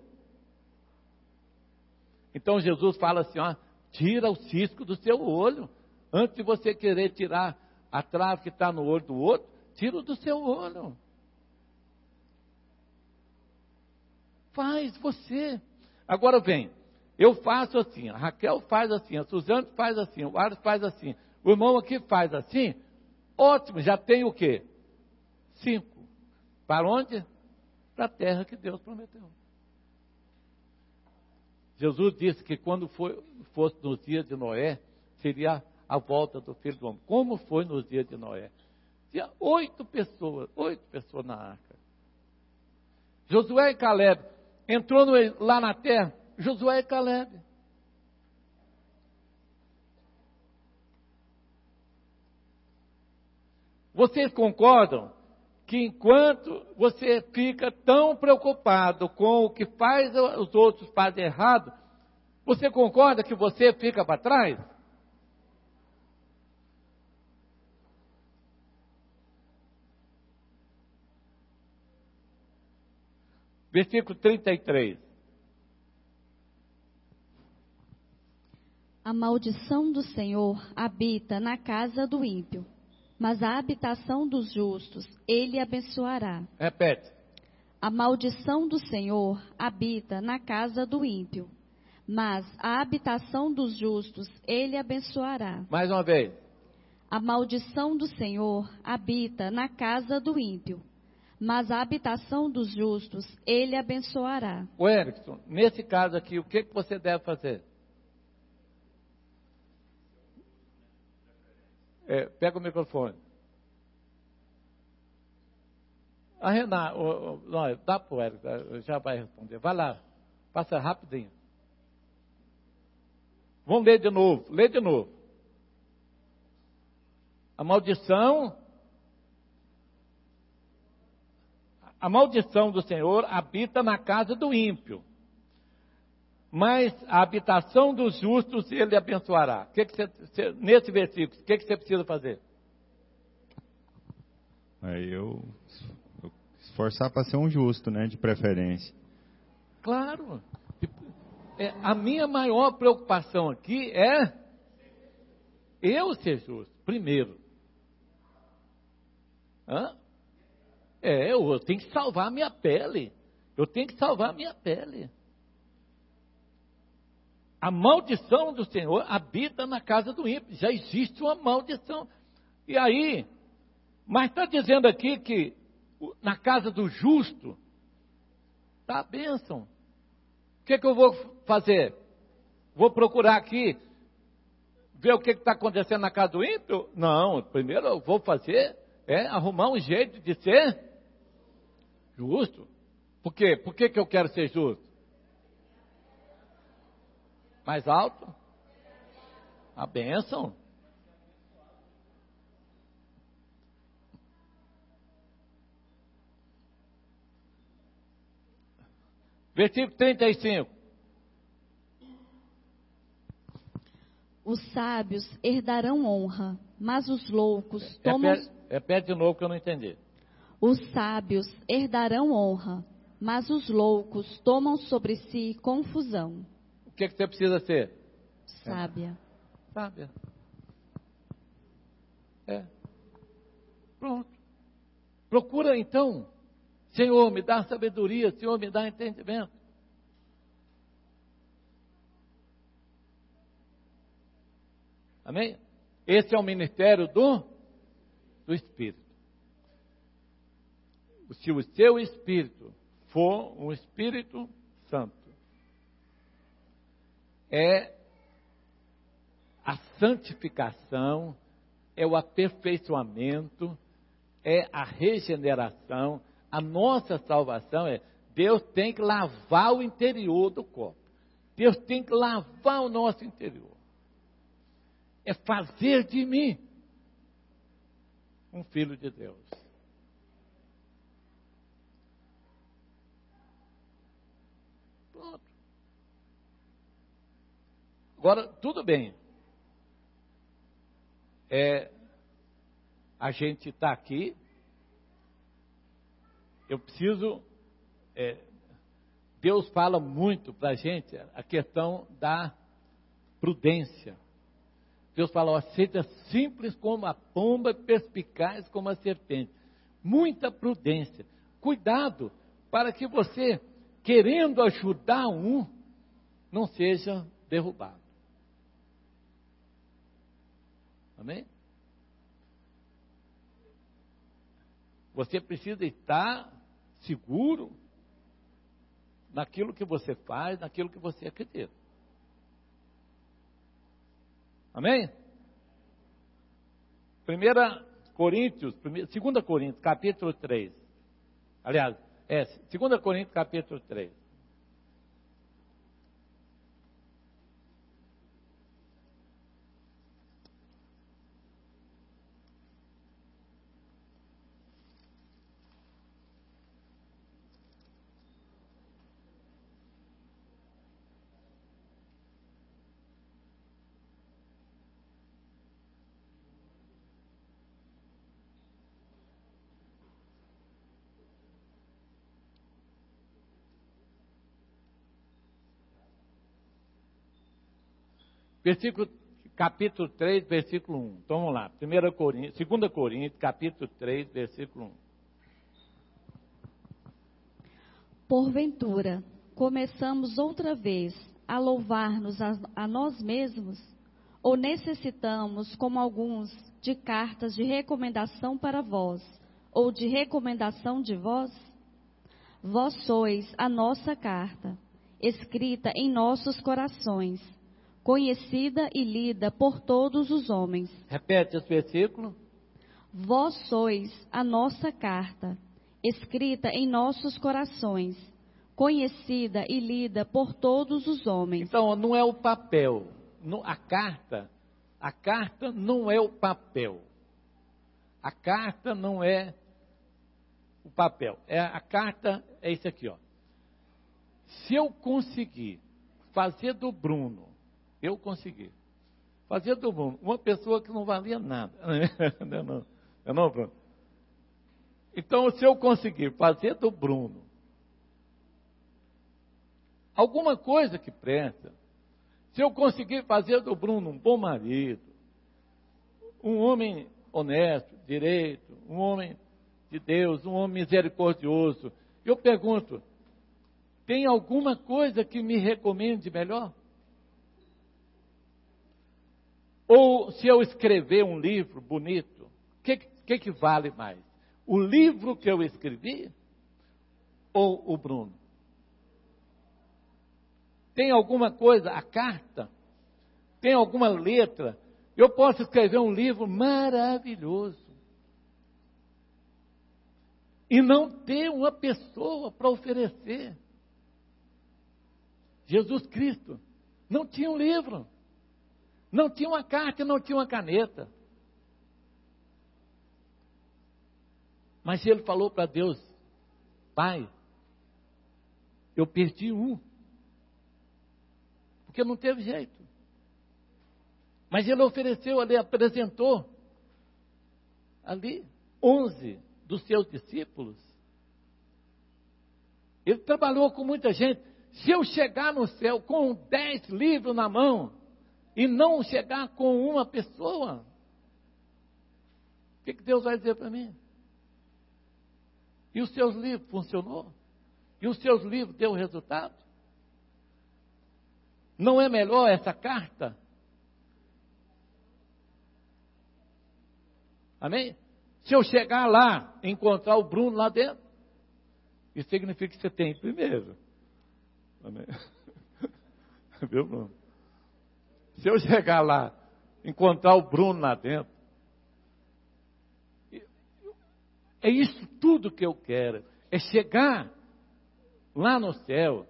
Então Jesus fala assim, ó, tira o cisco do seu olho. Antes de você querer tirar a trave que está no olho do outro, tira o do seu olho. Faz você. Agora vem, eu faço assim, a Raquel faz assim, a Suzane faz assim, o Ares faz assim, o irmão aqui faz assim. Ótimo, já tem o quê? Cinco. Para onde? Para a terra que Deus prometeu. Jesus disse que quando foi, fosse nos dias de Noé, seria a volta do Filho do Homem. Como foi nos dias de Noé? Tinha oito pessoas, oito pessoas na arca. Josué e Caleb, entrou no, lá na terra, Josué e Caleb. Vocês concordam que enquanto você fica tão preocupado com o que faz os outros fazem errado, você concorda que você fica para trás? Versículo trinta e três. A maldição do Senhor habita na casa do ímpio, mas a habitação dos justos ele abençoará. Repete. A maldição do Senhor habita na casa do ímpio, mas a habitação dos justos ele abençoará. Mais uma vez. A maldição do Senhor habita na casa do ímpio, mas a habitação dos justos ele abençoará. O Erickson, nesse caso aqui, o que, que você deve fazer? É, pega o microfone. A Renata, o, o, não, dá para o Erickson, já vai responder. Vai lá, passa rapidinho. Vamos ler de novo, lê de novo. A maldição... A maldição do Senhor habita na casa do ímpio, mas a habitação dos justos ele abençoará. O que que você, nesse versículo, o que, que você precisa fazer? Aí eu, eu esforçar para ser um justo, né, de preferência. Claro. É, a minha maior preocupação aqui é eu ser justo, primeiro. Hã? É, eu tenho que salvar a minha pele. Eu tenho que salvar a minha pele. A maldição do Senhor habita na casa do ímpio. Já existe uma maldição. E aí, mas está dizendo aqui que na casa do justo está a bênção. O que, que eu vou fazer? Vou procurar aqui ver o que está acontecendo na casa do ímpio? Não, primeiro eu vou fazer é arrumar um jeito de ser justo. Por quê? Por que, que eu quero ser justo? Mais alto? A bênção. Versículo trinta e cinco. Os sábios herdarão honra, mas os loucos tomam... Repete, repete de novo que eu não entendi. Os sábios herdarão honra, mas os loucos tomam sobre si confusão. O que, que você precisa ser? Sábia. É. Sábia. É. Pronto. Procura então, Senhor, me dá sabedoria, Senhor, me dá entendimento. Amém? Esse é o ministério do, do Espírito. Se o seu Espírito for um Espírito Santo, é a santificação, é o aperfeiçoamento, é a regeneração. A nossa salvação é, Deus tem que lavar o interior do corpo. Deus tem que lavar o nosso interior. É fazer de mim um filho de Deus. Pronto. Agora, tudo bem. É, a gente está aqui. Eu preciso. É, Deus fala muito para a gente a questão da prudência. Deus fala, ó, seja simples como a pomba, perspicaz como a serpente. Muita prudência. Cuidado para que você, querendo ajudar um, não seja derrubado. Amém? Você precisa estar seguro naquilo que você faz, naquilo que você acredita. Amém? Primeira Coríntios, segunda Coríntios, capítulo três. Aliás, é, segunda Coríntios, capítulo três. Versículo, capítulo três, versículo um. Então vamos lá. Primeira Coríntios, segunda Coríntios, capítulo três, versículo um. Porventura, começamos outra vez a louvar-nos a, a nós mesmos? Ou necessitamos, como alguns, de cartas de recomendação para vós, ou de recomendação de vós? Vós sois a nossa carta, escrita em nossos corações, conhecida e lida por todos os homens. Repete esse versículo. Vós sois a nossa carta, escrita em nossos corações, conhecida e lida por todos os homens. Então, não é o papel. A carta, a carta não é o papel. A carta não é o papel. É, a carta é isso aqui, ó. Se eu conseguir fazer do Bruno, eu consegui fazer do Bruno uma pessoa que não valia nada. Não, não, não, não, Bruno. Então, se eu conseguir fazer do Bruno alguma coisa que presta, se eu conseguir fazer do Bruno um bom marido, um homem honesto, direito, um homem de Deus, um homem misericordioso, eu pergunto, tem alguma coisa que me recomende melhor? Ou se eu escrever um livro bonito, o que, que, que vale mais? O livro que eu escrevi ou o Bruno? Tem alguma coisa, a carta, tem alguma letra Eu posso escrever um livro maravilhoso e não ter uma pessoa para oferecer. Jesus Cristo não tinha um livro, não tinha uma carta, não tinha uma caneta. Mas ele falou para Deus: Pai, eu perdi um, porque não teve jeito. Mas ele ofereceu ali, apresentou ali onze dos seus discípulos. Ele trabalhou com muita gente. Se eu chegar no céu com dez livros na mão e não chegar com uma pessoa, o que, que Deus vai dizer para mim? E os seus livros funcionou? E os seus livros deu resultado? Não é melhor essa carta? Amém? Se eu chegar lá, encontrar o Bruno lá dentro, isso significa que você tem primeiro. Amém? Viu, Bruno? Se eu chegar lá, encontrar o Bruno lá dentro, é isso tudo que eu quero. É chegar lá no céu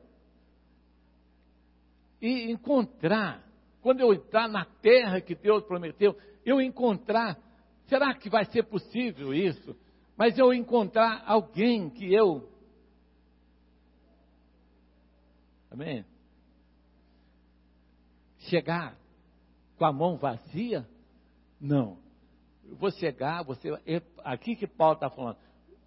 e encontrar, quando eu entrar na terra que Deus prometeu, eu encontrar. Será que vai ser possível isso? Mas eu encontrar alguém que eu... Amém? Chegar com a mão vazia? Não. Eu vou chegar, você... Aqui que Paulo está falando.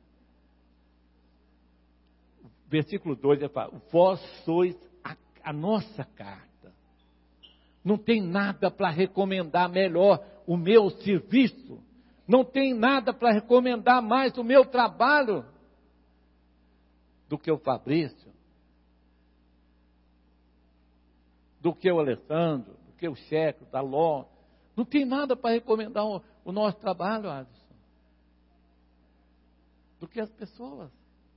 Versículo dois, ele fala: vós sois a, a nossa carta. Não tem nada para recomendar melhor o meu serviço. Não tem nada para recomendar mais o meu trabalho do que o Fabrício, do que o Alessandro, do que o Checo, da Ló. Não tem nada para recomendar o, o nosso trabalho, Adson, do que as pessoas.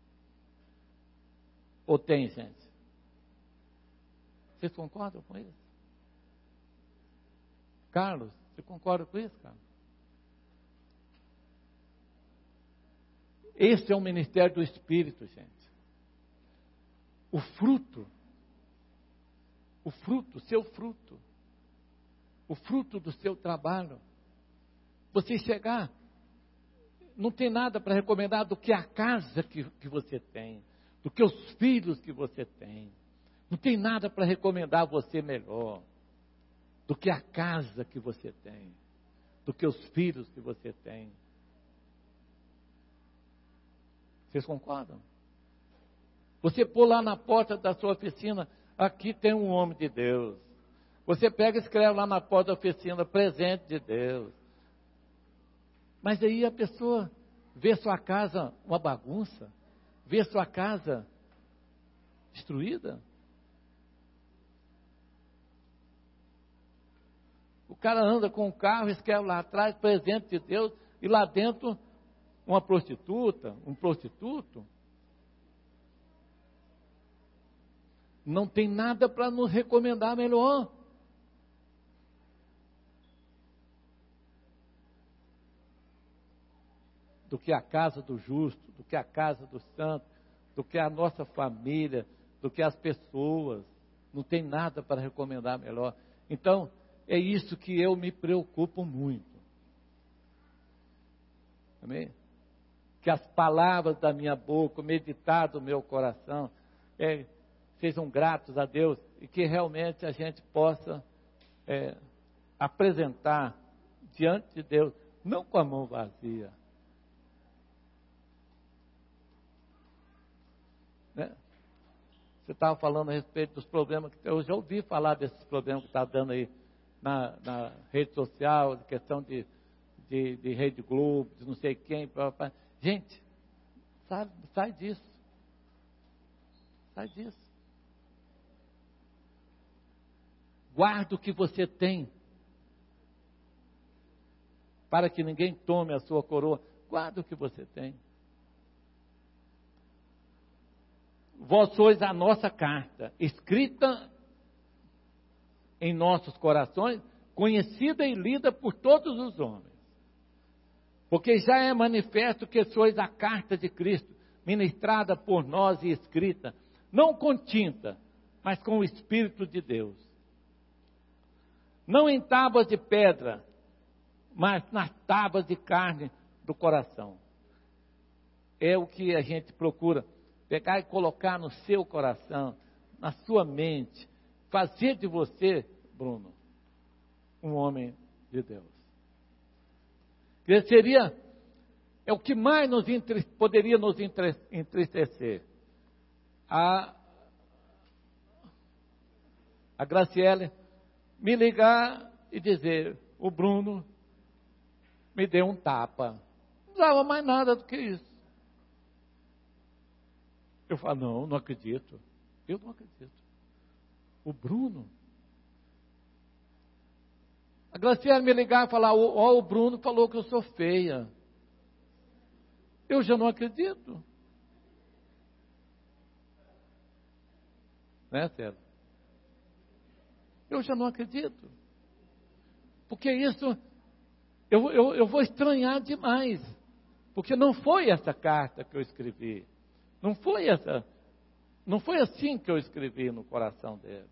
Ou tem, gente? Vocês concordam com isso? Carlos, você concorda com isso, Carlos? Esse é o ministério do Espírito, gente. O fruto, o fruto, o seu fruto, o fruto do seu trabalho. Você chegar, não tem nada para recomendar do que a casa que, que você tem, do que os filhos que você tem. Não tem nada para recomendar você melhor do que a casa que você tem, do que os filhos que você tem. Vocês concordam? Você pôr lá na porta da sua oficina: aqui tem um homem de Deus. Você pega e escreve lá na porta da oficina: presente de Deus. Mas aí a pessoa vê sua casa uma bagunça, vê sua casa destruída. O cara anda com um carro, escreve lá atrás: presente de Deus, e lá dentro uma prostituta, um prostituto. Não tem nada para nos recomendar melhor. Do que a casa do justo, do que a casa do santo, do que a nossa família, do que as pessoas. Não tem nada para recomendar melhor. Então, é isso que eu me preocupo muito. Amém? Que as palavras da minha boca, o meditar do meu coração, é, sejam gratos a Deus e que realmente a gente possa é, apresentar diante de Deus, não com a mão vazia. Né? Você estava falando a respeito dos problemas, que eu já ouvi falar desses problemas que está dando aí na, na rede social, de questão de, de, de Rede Globo, de não sei quem, pra, pra. Gente, sabe, sai disso. Sai disso. Guarda o que você tem, para que ninguém tome a sua coroa. Guarda o que você tem. Vós sois a nossa carta, escrita em nossos corações, conhecida e lida por todos os homens. Porque já é manifesto que sois a carta de Cristo, ministrada por nós e escrita, não com tinta, mas com o Espírito de Deus. Não em tábuas de pedra, mas nas tábuas de carne do coração. É o que a gente procura, pegar e colocar no seu coração, na sua mente, fazer de você, Bruno, um homem de Deus. Que seria, é o que mais nos entre, poderia nos entre, entristecer. A, a Graciele me ligar e dizer, o Bruno me deu um tapa. Não dava mais nada do que isso. Eu falo, não, não acredito. Eu não acredito. O Bruno. A Graciela me ligar e falar, ó, oh, o Bruno falou que eu sou feia. Eu já não acredito. Né, César? Eu já não acredito. Porque isso, eu, eu, eu vou estranhar demais. Porque não foi essa carta que eu escrevi. Não foi essa, não foi assim que eu escrevi no coração dele.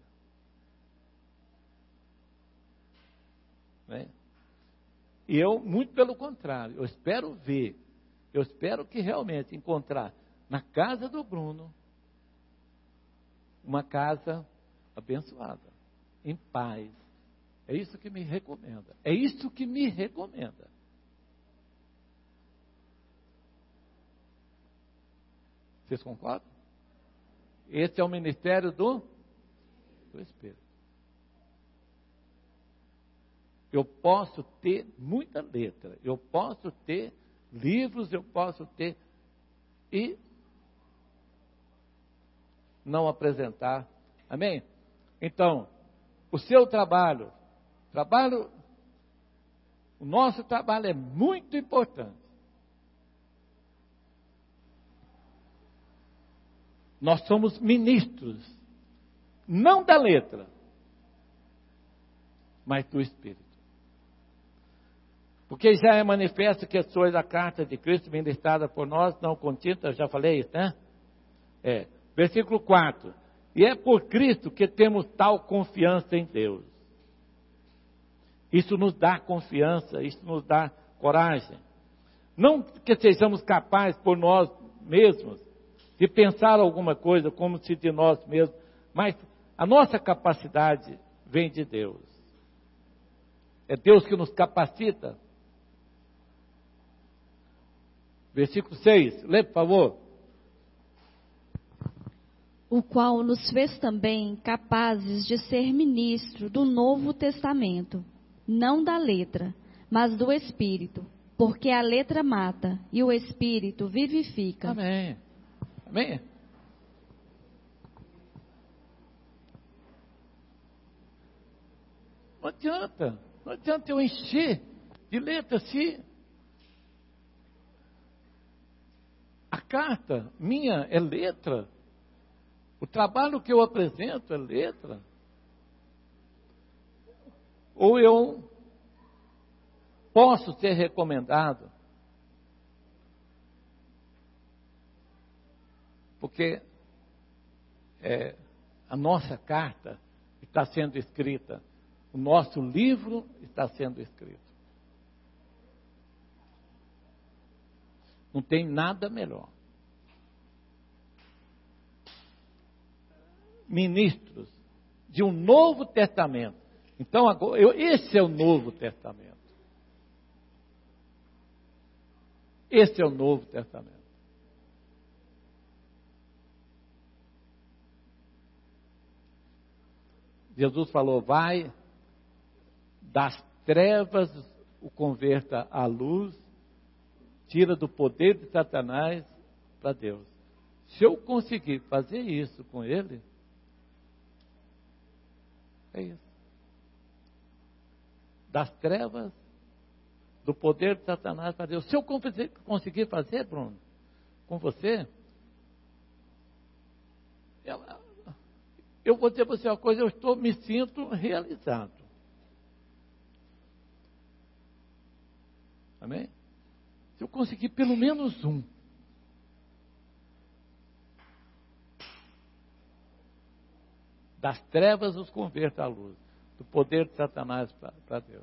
Né? E eu, muito pelo contrário, eu espero ver, eu espero que realmente encontrar na casa do Bruno uma casa abençoada, em paz. É isso que me recomenda. É isso que me recomenda. Vocês concordam? Esse é o ministério do, do Espírito. Eu posso ter muita letra, eu posso ter livros, eu posso ter, e não apresentar. Amém? Então, o seu trabalho, trabalho, o nosso trabalho é muito importante. Nós somos ministros, não da letra, mas do Espírito. Porque já é manifesto que sois a carta de Cristo ministrada por nós, não com tinta, já falei isso, né? É. Versículo quatro. E é por Cristo que temos tal confiança em Deus. Isso nos dá confiança, isso nos dá coragem. Não que sejamos capazes por nós mesmos de pensar alguma coisa como se de nós mesmos, mas a nossa capacidade vem de Deus. É Deus que nos capacita. Versículo seis, lê por favor. O qual nos fez também capazes de ser ministro do Novo Testamento, não da letra, mas do Espírito, porque a letra mata e o Espírito vivifica. Amém. Amém? Não adianta, não adianta eu encher de letra se a carta minha é letra, o trabalho que eu apresento é letra. Ou eu posso ser recomendado, porque é, a nossa carta está sendo escrita, o nosso livro está sendo escrito. Não tem nada melhor. Ministros de um Novo Testamento. Então, agora, eu, esse é o Novo Testamento. Esse é o Novo Testamento. Jesus falou, vai, das trevas o converta à luz, tira do poder de Satanás para Deus. Se eu conseguir fazer isso com ele, é isso. Das trevas, do poder de Satanás para Deus. Se eu conseguir fazer, Bruno, com você, eu vou dizer para você uma coisa, eu estou, me sinto realizado. Amém? Se eu conseguir pelo menos um, das trevas os converta à luz, do poder de Satanás para Deus.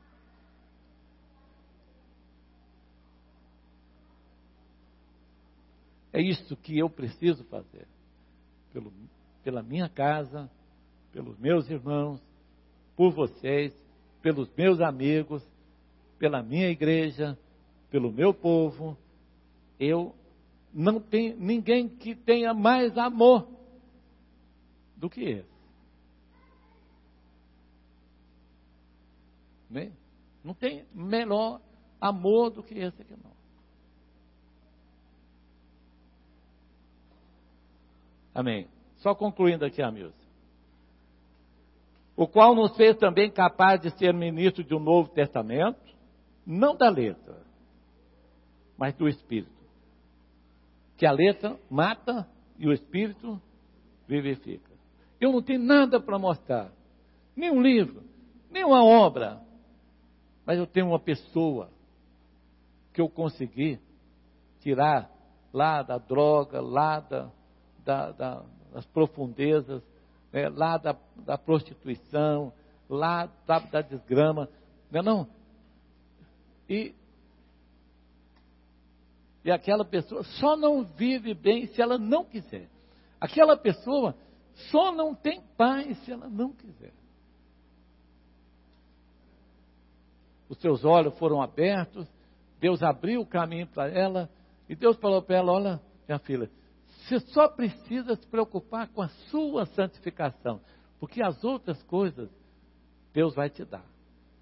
É isso que eu preciso fazer, pelo, pela minha casa, pelos meus irmãos, por vocês, pelos meus amigos, pela minha igreja, pelo meu povo. Eu não tenho ninguém que tenha mais amor do que esse. Amém? Não tem melhor amor do que esse aqui não. Amém. Só concluindo aqui, amigos. O qual nos fez também capaz de ser ministro de um novo testamento, não da letra, mas do Espírito. Que a letra mata e o Espírito vivifica. Eu não tenho nada para mostrar, nem um livro, nem uma obra, mas eu tenho uma pessoa que eu consegui tirar lá da droga, lá da, da, da, das profundezas, né, lá da, da prostituição, lá da, da desgrama, não é não? E, e aquela pessoa só não vive bem se ela não quiser. Aquela pessoa só não tem paz se ela não quiser. Os seus olhos foram abertos, Deus abriu o caminho para ela, e Deus falou para ela: olha, minha filha, você só precisa se preocupar com a sua santificação, porque as outras coisas Deus vai te dar.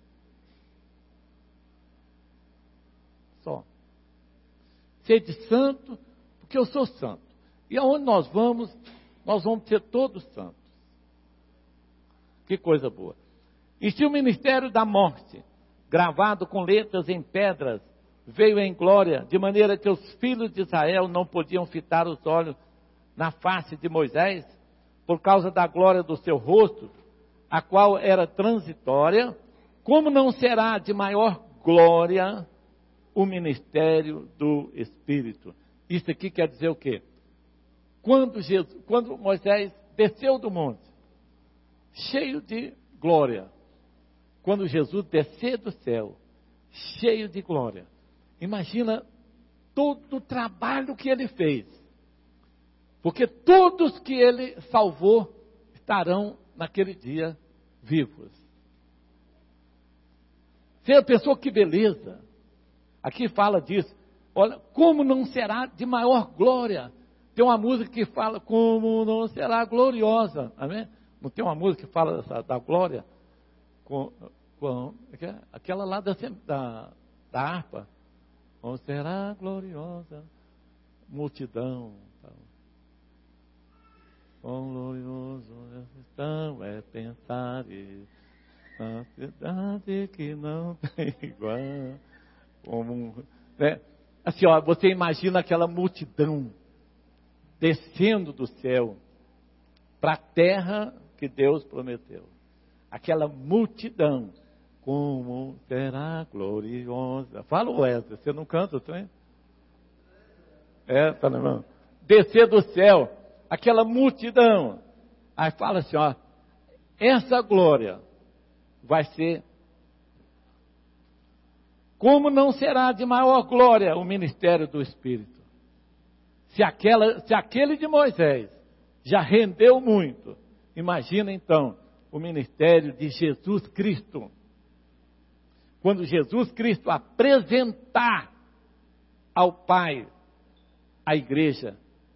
Só. Sede santo, porque eu sou santo. E aonde nós vamos, nós vamos ser todos santos. Que coisa boa. E se o ministério da morte, gravado com letras em pedras, veio em glória, de maneira que os filhos de Israel não podiam fitar os olhos na face de Moisés, por causa da glória do seu rosto, a qual era transitória, como não será de maior glória o ministério do Espírito? Isso aqui quer dizer o quê? Quando, Jesus, quando Moisés desceu do monte, cheio de glória, quando Jesus descer do céu, cheio de glória, imagina todo o trabalho que ele fez, porque todos que ele salvou estarão naquele dia vivos. Você pensou que beleza? Aqui fala disso. Olha, como não será de maior glória? Tem uma música que fala, como não será gloriosa, amém? Não tem uma música que fala dessa, da glória? Com, com, aquela lá da, da, da harpa. Como será gloriosa multidão. Quão glorioso então é pensar em uma cidade que não tem igual. Como, né? Assim, ó, você imagina aquela multidão descendo do céu para a terra que Deus prometeu. Aquela multidão, como será gloriosa. Fala, Wesley, você não canta também? É, tá lembrando? Descer do céu, aquela multidão. Aí fala assim, ó, essa glória vai ser, como não será de maior glória o ministério do Espírito? Se, aquela, se aquele de Moisés já rendeu muito, imagina então o ministério de Jesus Cristo. Quando Jesus Cristo apresentar ao Pai a igreja,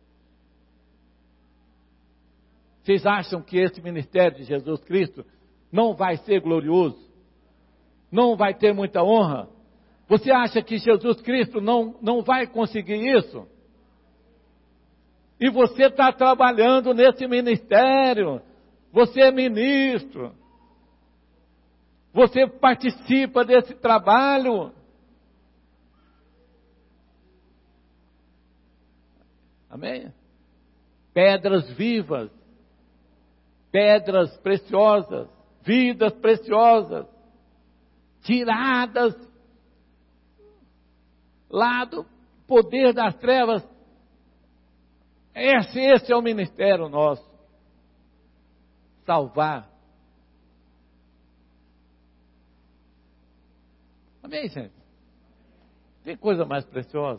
vocês acham que esse ministério de Jesus Cristo não vai ser glorioso? Não vai ter muita honra? Você acha que Jesus Cristo não, não vai conseguir isso? E você está trabalhando nesse ministério. Você é ministro. Você participa desse trabalho. Amém? Pedras vivas. Pedras preciosas. Vidas preciosas. Tiradas lá do poder das trevas. Esse, esse é o ministério nosso. Salvar. Amém, gente? Tem coisa mais preciosa?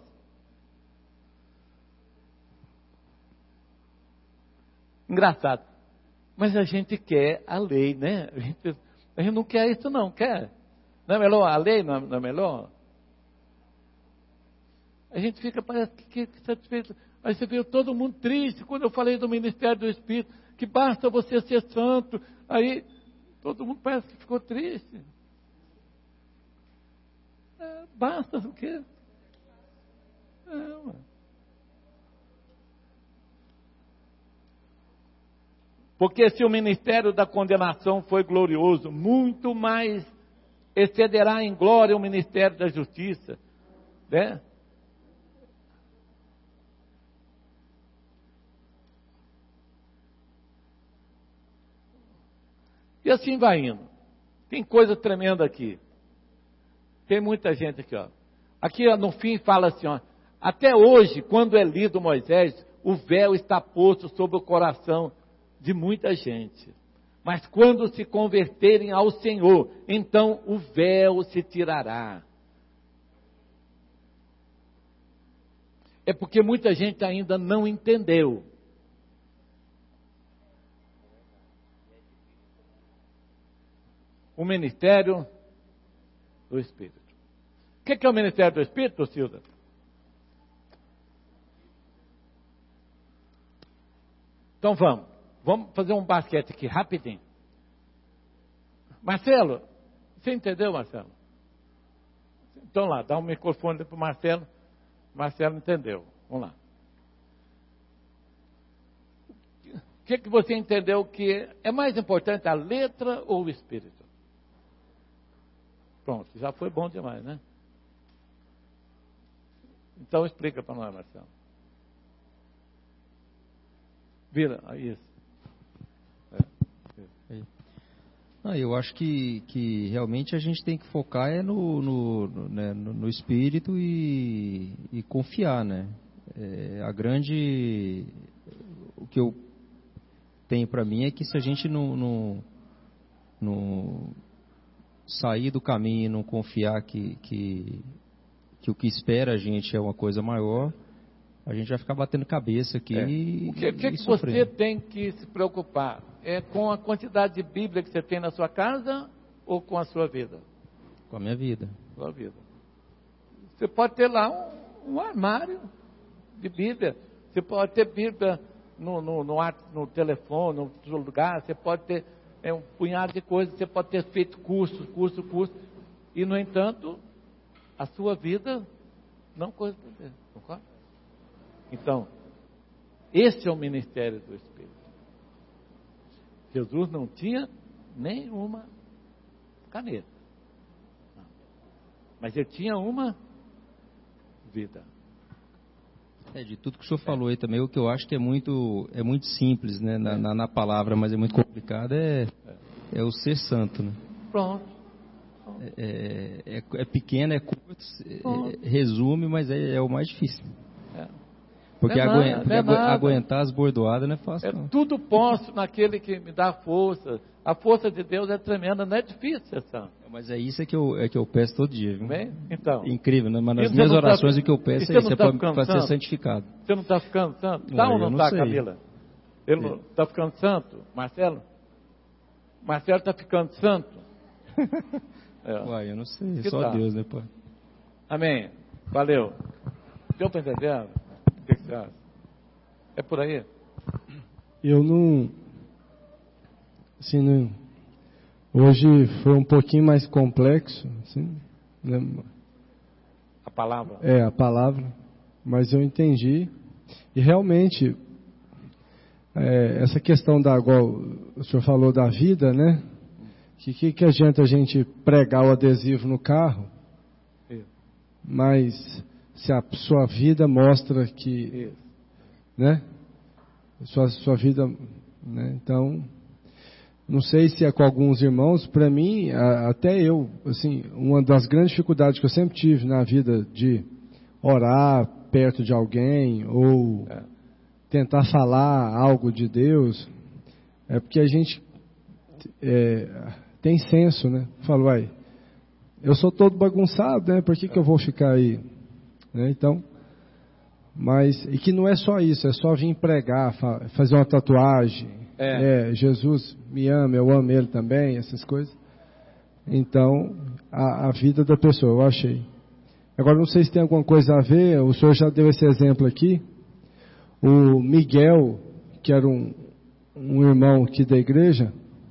Engraçado. Mas a gente quer a lei, né? A gente, a gente não quer isso não, quer? Não é melhor a lei, não é, não é melhor? A gente fica, parece que, que satisfeito. Aí você viu todo mundo triste quando eu falei do ministério do Espírito, que basta você ser santo. Aí todo mundo parece que ficou triste. É, basta o quê? É, mano. Porque se o ministério da condenação foi glorioso, muito mais excederá em glória o ministério da justiça, né? E assim vai indo. Tem coisa tremenda aqui. Tem muita gente aqui, ó. Aqui no fim fala assim, ó. Até hoje, quando é lido Moisés, o véu está posto sobre o coração de muita gente. Mas quando se converterem ao Senhor, então o véu se tirará. É porque muita gente ainda não entendeu. O ministério do Espírito. O que é o ministério do Espírito, Silda? Então vamos. Vamos fazer um basquete aqui, rapidinho. Marcelo, você entendeu, Marcelo? Então lá, dá um microfone para o Marcelo. Marcelo entendeu. Vamos lá. O que, que você entendeu que é mais importante, a letra ou o espírito? Pronto, já foi bom demais, né? Então explica para nós, Marcelo. Vira, isso. Ah, eu acho que, que realmente a gente tem que focar é no, no, no, né, no, no espírito e, e confiar, né? É, a grande... O que eu tenho para mim é que se a gente não, não, não sair do caminho e não confiar que, que, que o que espera a gente é uma coisa maior, a gente vai ficar batendo cabeça aqui é. e, O que, e que, que sofrendo. Você tem que se preocupar? É com a quantidade de Bíblia que você tem na sua casa ou com a sua vida? Com a minha vida. Sua vida. Você pode ter lá um, um armário de Bíblia. Você pode ter Bíblia no, no, no, no telefone, no outro lugar. Você pode ter é, um punhado de coisas. Você pode ter feito curso, curso, curso. E, no entanto, a sua vida não coisa para você. Concorda? Então, esse é o ministério do Espírito. Jesus não tinha nenhuma caneta. Mas ele tinha uma vida. É, de tudo que o senhor falou aí também, o que eu acho que é muito, é muito simples, né, na, na, na palavra, mas é muito complicado, é, é o ser santo, né? Pronto. É, é, é pequeno, é curto, é, resume, mas é, é o mais difícil. É. Porque, não é agu nada, porque não é aguentar as bordoadas não é fácil, é não. Tudo posso naquele que me dá força. A força de Deus é tremenda, não é difícil ser santo. Mas é isso é que eu, é que eu peço todo dia, viu? Bem? Então. Incrível, né? Mas nas você minhas não tá- orações o que eu peço e é você isso, não é tá para ficando ser santo? santificado. Você não está ficando santo? Está Ué, ou não eu não está, sei. Camila? Ele não está ficando santo? Marcelo? Marcelo está ficando santo? É. Uai, eu não sei, Que só tá. Deus, né, pai? Amém. Valeu. Deu para entender? O que que você acha? É por aí? Eu não, assim, não, hoje foi um pouquinho mais complexo, assim, né? A palavra? É, a palavra, mas eu entendi, e realmente, é, essa questão da, igual o senhor falou da vida, né, que que, que adianta a gente pregar o adesivo no carro, Isso. mas se a sua vida mostra que... Isso. Né? Sua, sua vida, né? Então, não sei se é com alguns irmãos, para mim, a, até eu, assim, uma das grandes dificuldades que eu sempre tive na vida de orar perto de alguém ou É. tentar falar algo de Deus, é porque a gente é, tem senso, né? Fala, uai, eu sou todo bagunçado, né? Por que, que eu vou ficar aí? Né? Então, mas, e que não é só isso, é só vir pregar, fa- fazer uma tatuagem, É. é, Jesus me ama, eu amo Ele também, essas coisas. Então, a, a vida da pessoa, eu achei. Agora, não sei se tem alguma coisa a ver, o senhor já deu esse exemplo aqui. O Miguel, que era um, um irmão aqui da igreja,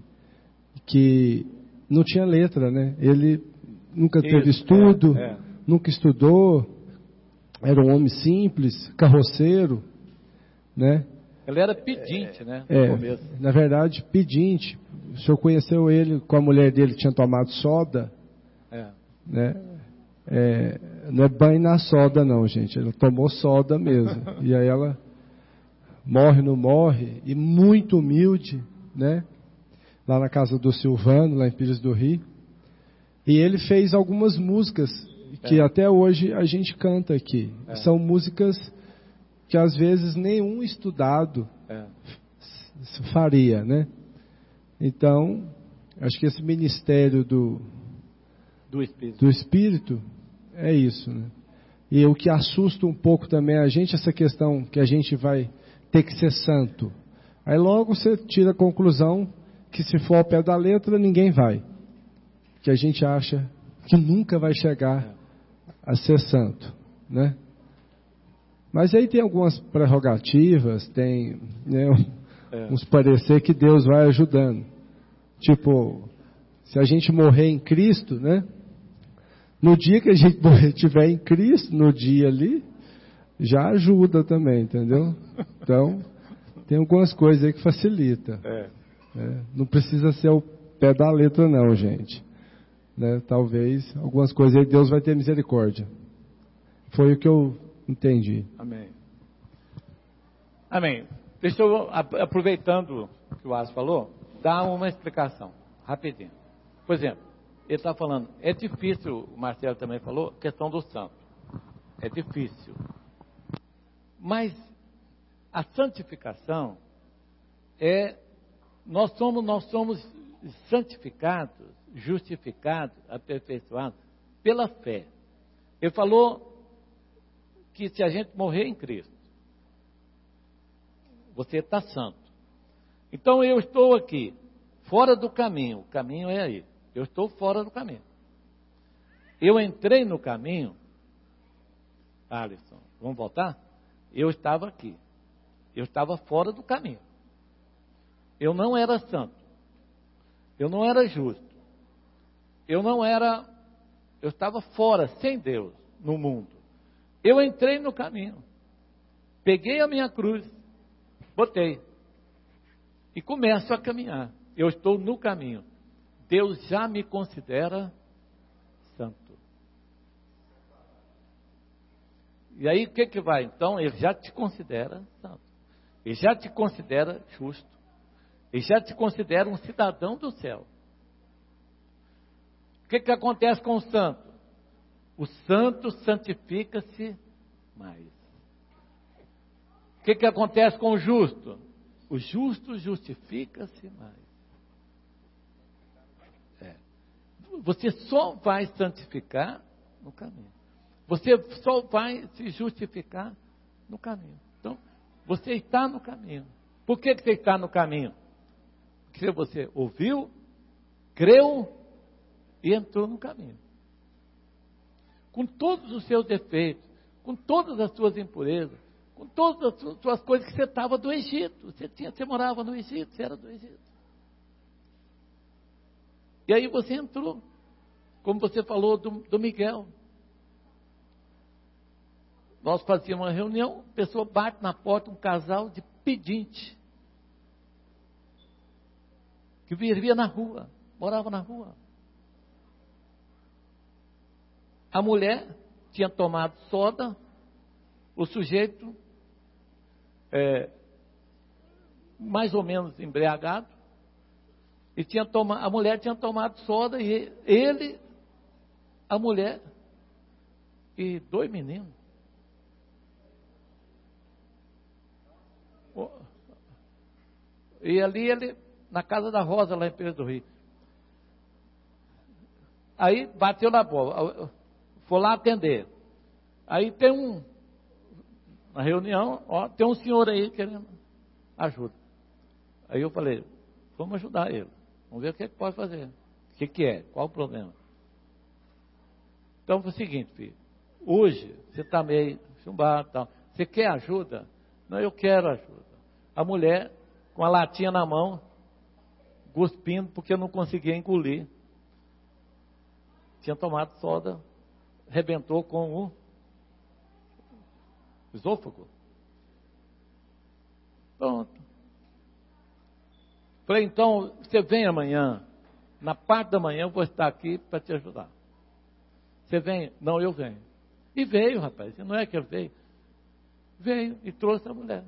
que não tinha letra, né? Ele nunca teve Isso, estudo, é, é. nunca estudou, era um homem simples, carroceiro, né? Ele era pedinte, né? No É, começo. na verdade, pedinte. O senhor conheceu ele com a mulher dele, tinha tomado soda, É. né? É, não é banho na soda não, gente. Ela tomou soda mesmo. E aí ela morre, não morre, e muito humilde, né? Lá na casa do Silvano, lá em Pires do Rio. E ele fez algumas músicas que É. até hoje a gente canta aqui. É. São músicas que às vezes nenhum estudado É. faria, né? Então, acho que esse ministério do, Do Espírito. do Espírito é isso, né? E o que assusta um pouco também a gente, essa questão que a gente vai ter que ser santo. Aí logo você tira a conclusão que se for ao pé da letra, ninguém vai. Que a gente acha que nunca vai chegar a ser santo, né? Mas aí tem algumas prerrogativas, tem, né, É. uns parecer que Deus vai ajudando. Tipo, se a gente morrer em Cristo, né? No dia que a gente morrer, estiver em Cristo, no dia ali, já ajuda também, entendeu? Então, tem algumas coisas aí que facilita. É. Né? Não precisa ser o pé da letra não, gente. Né? Talvez algumas coisas aí Deus vai ter misericórdia. Foi o que eu entendi. Amém. Amém. Deixa eu, aproveitando o que o Asa falou, dar uma explicação, rapidinho. Por exemplo, ele está falando, é difícil, o Marcelo também falou, questão do santo. É difícil. Mas a santificação é, nós somos, nós somos santificados, justificados, aperfeiçoados pela fé. Ele falou que se a gente morrer em Cristo, você está santo. Então eu estou aqui, fora do caminho, o caminho é aí. Eu estou fora do caminho. Eu entrei no caminho, Alisson, vamos voltar? Eu estava aqui. Eu estava fora do caminho. Eu não era santo. Eu não era justo. Eu não era, eu estava fora, sem Deus, no mundo. Eu entrei no caminho. Peguei a minha cruz, botei. E começo a caminhar. Eu estou no caminho. Deus já me considera santo. E aí o que que vai? Então, Ele já te considera santo. Ele já te considera justo. Ele já te considera um cidadão do céu. O que que acontece com o santo? O santo santifica-se mais. O que que acontece com o justo? O justo justifica-se mais. É. Você só vai santificar no caminho. Você só vai se justificar no caminho. Então, você está no caminho. Por que que você está no caminho? Porque você ouviu, creu e entrou no caminho. Com todos os seus defeitos, com todas as suas impurezas, com todas as suas coisas que você estava do Egito. Você, tinha, você morava no Egito, você era do Egito. E aí você entrou, como você falou do, do Miguel. Nós fazíamos uma reunião, a pessoa bate na porta, um casal de pedinte, que vivia na rua, morava na rua. A mulher tinha tomado soda, o sujeito, é, mais ou menos embriagado, e tinha toma, a mulher tinha tomado soda, e ele, a mulher, e dois meninos. E ali ele, na casa da Rosa, lá em Pedro do Rio. Aí bateu na porta, foi lá atender. Aí tem um, na reunião, ó, tem um senhor aí querendo ajuda. Aí eu falei, vamos ajudar ele. Vamos ver o que ele pode fazer. O que, que é? Qual o problema? Então foi o seguinte, filho. Hoje, você está meio chumbado e tal. Você quer ajuda? Não, eu quero ajuda. A mulher, com a latinha na mão, cuspindo, porque não conseguia engolir. Tinha tomado soda, arrebentou com o esôfago. Pronto. Falei, então, você vem amanhã, na parte da manhã eu vou estar aqui para te ajudar. Você vem? Não, eu venho. E veio, rapaz, não é que ele veio. Veio e trouxe a mulher.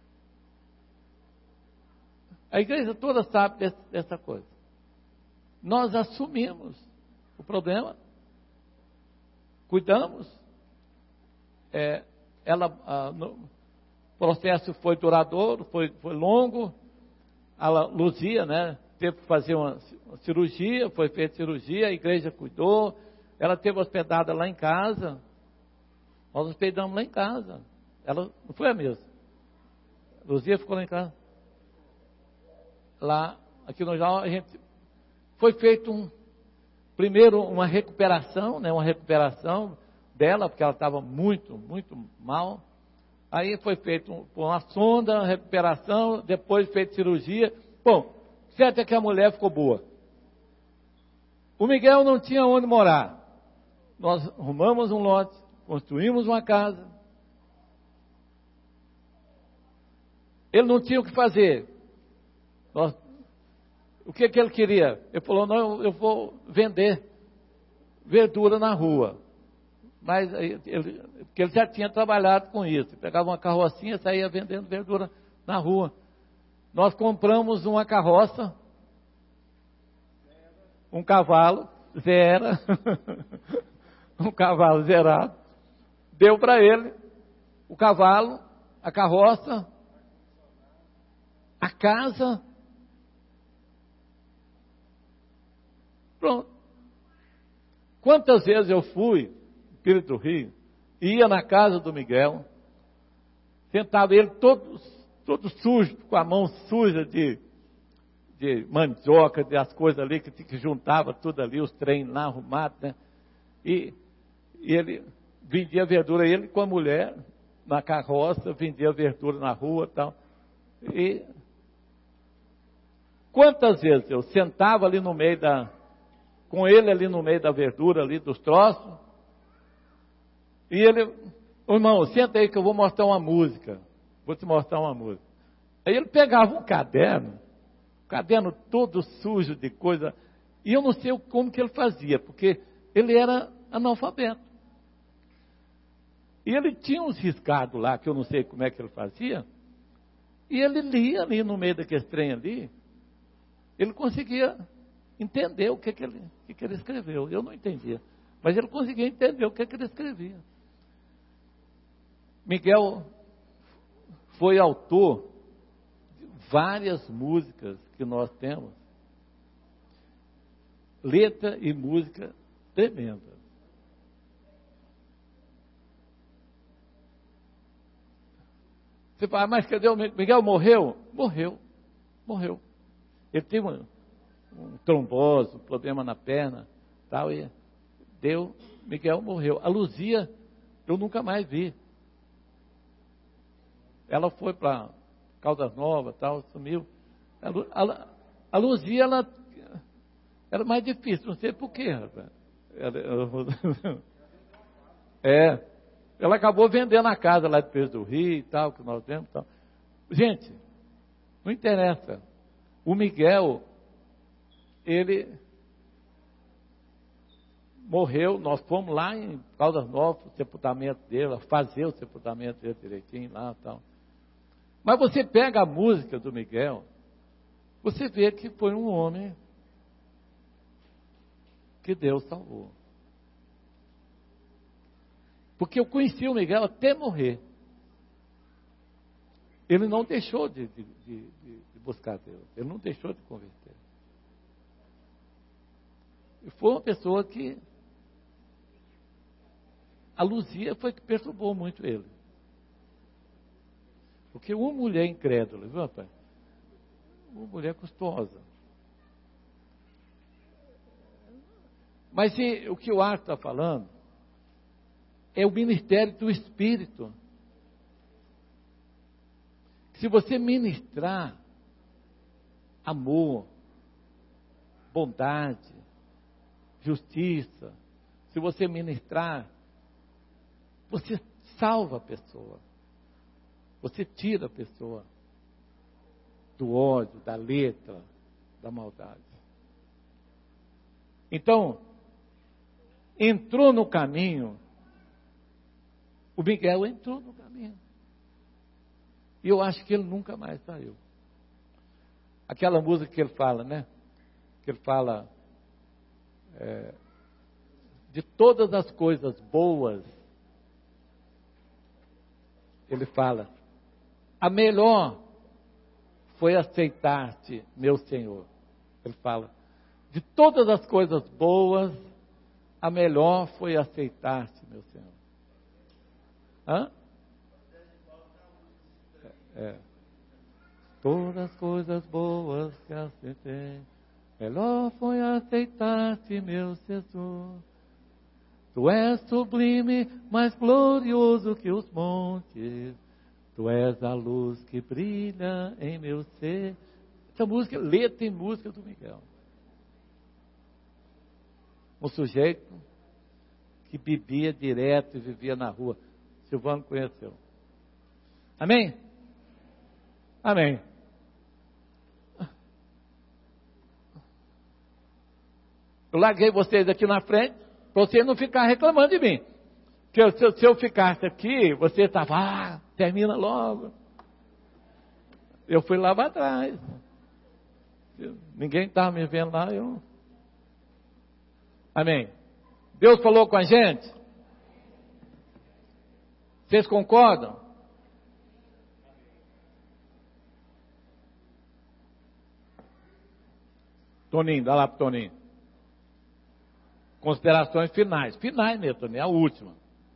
A igreja toda sabe desse, dessa coisa. Nós assumimos o problema, cuidamos, é, ela, a, no, o processo foi duradouro, foi, foi longo, a Luzia, né, teve que fazer uma, uma cirurgia, foi feita cirurgia, a igreja cuidou, ela teve hospedada lá em casa, nós hospedamos lá em casa, ela não foi a mesma, Luzia ficou lá em casa, lá, aqui no Jal, a gente, foi feito um, primeiro uma recuperação, né, uma recuperação dela, porque ela estava muito, muito mal. Aí foi feito um, uma sonda, uma recuperação, depois feita cirurgia. Bom, certo é que a mulher ficou boa. O Miguel não tinha onde morar. Nós arrumamos um lote, construímos uma casa. Ele não tinha o que fazer. Nós O que, que ele queria? Ele falou, não, eu vou vender verdura na rua. Mas ele, porque ele já tinha trabalhado com isso. Pegava uma carrocinha e saía vendendo verdura na rua. Nós compramos uma carroça, um cavalo, zero, um cavalo zerado. Deu para ele o cavalo, a carroça, a casa. Pronto. Quantas vezes eu fui, Espírito do Rio, ia na casa do Miguel, sentava ele todo, todo sujo, com a mão suja de, de mandioca, de as coisas ali, que, que juntava tudo ali, os trem lá arrumados, né? E, e ele vendia verdura, ele com a mulher, na carroça, vendia verdura na rua e tal. E quantas vezes eu sentava ali no meio da... com ele ali no meio da verdura, ali dos troços, e ele, irmão, senta aí que eu vou mostrar uma música, vou te mostrar uma música. Aí ele pegava um caderno, um caderno todo sujo de coisa, e eu não sei como que ele fazia, porque ele era analfabeto. E ele tinha uns riscados lá, que eu não sei como é que ele fazia, e ele lia ali no meio daquele trem ali, ele conseguia entender o que, que, ele, o que, que ele escreveu. Eu não entendia, mas ele conseguia entender o que, que ele escrevia. Miguel foi autor de várias músicas que nós temos, letra e música tremenda. Você fala, mas cadê o Miguel? Miguel morreu? Morreu, morreu. Ele teve um um trombose, um problema na perna, tal, e deu, Miguel morreu. A Luzia, eu nunca mais vi. Ela foi para Caldas Novas, tal, sumiu. A, a, a Luzia, ela era mais difícil, não sei por quê, rapaz. Ela, ela, é, ela acabou vendendo a casa lá de Pedro do Rio e tal, que nós temos, tal. Gente, não interessa. O Miguel, ele morreu, nós fomos lá em Caldas Novas, o sepultamento dele, fazer o sepultamento dele direitinho lá e tal. Mas você pega a música do Miguel, você vê que foi um homem que Deus salvou. Porque eu conheci o Miguel até morrer. ele não deixou de, de, de, de buscar Deus, ele não deixou de converter. E foi uma pessoa que a Luzia foi que perturbou muito ele. Porque uma mulher incrédula, viu, rapaz? Uma mulher custosa. Mas e, o que o Arthur está falando é o ministério do Espírito. Se você ministrar amor, bondade, justiça, se você ministrar, você salva a pessoa. Você tira a pessoa do ódio, da letra, da maldade. Então, entrou no caminho, o Miguel entrou no caminho. E eu acho que ele nunca mais saiu. Aquela música que ele fala, né? Que ele fala é, de todas as coisas boas, ele fala, a melhor foi aceitar-te, meu Senhor. Ele fala, de todas as coisas boas, a melhor foi aceitar-te, meu Senhor. Hã? É, é. Todas as coisas boas que aceitei, melhor foi aceitar-te, meu Jesus. Tu és sublime, mais glorioso que os montes. Tu és a luz que brilha em meu ser. Essa música, letra e música do Miguel. Um sujeito que bebia direto e vivia na rua. Silvano conheceu. Amém? Amém. Eu larguei vocês aqui na frente, para vocês não ficarem reclamando de mim. Porque se eu, se eu ficasse aqui, você estava, ah, termina logo. Eu fui lá para trás. Ninguém estava me vendo lá, eu... Amém. Deus falou com a gente? Vocês concordam? Toninho, dá lá para o Toninho. Considerações finais. Finais mesmo, Toninho, a última.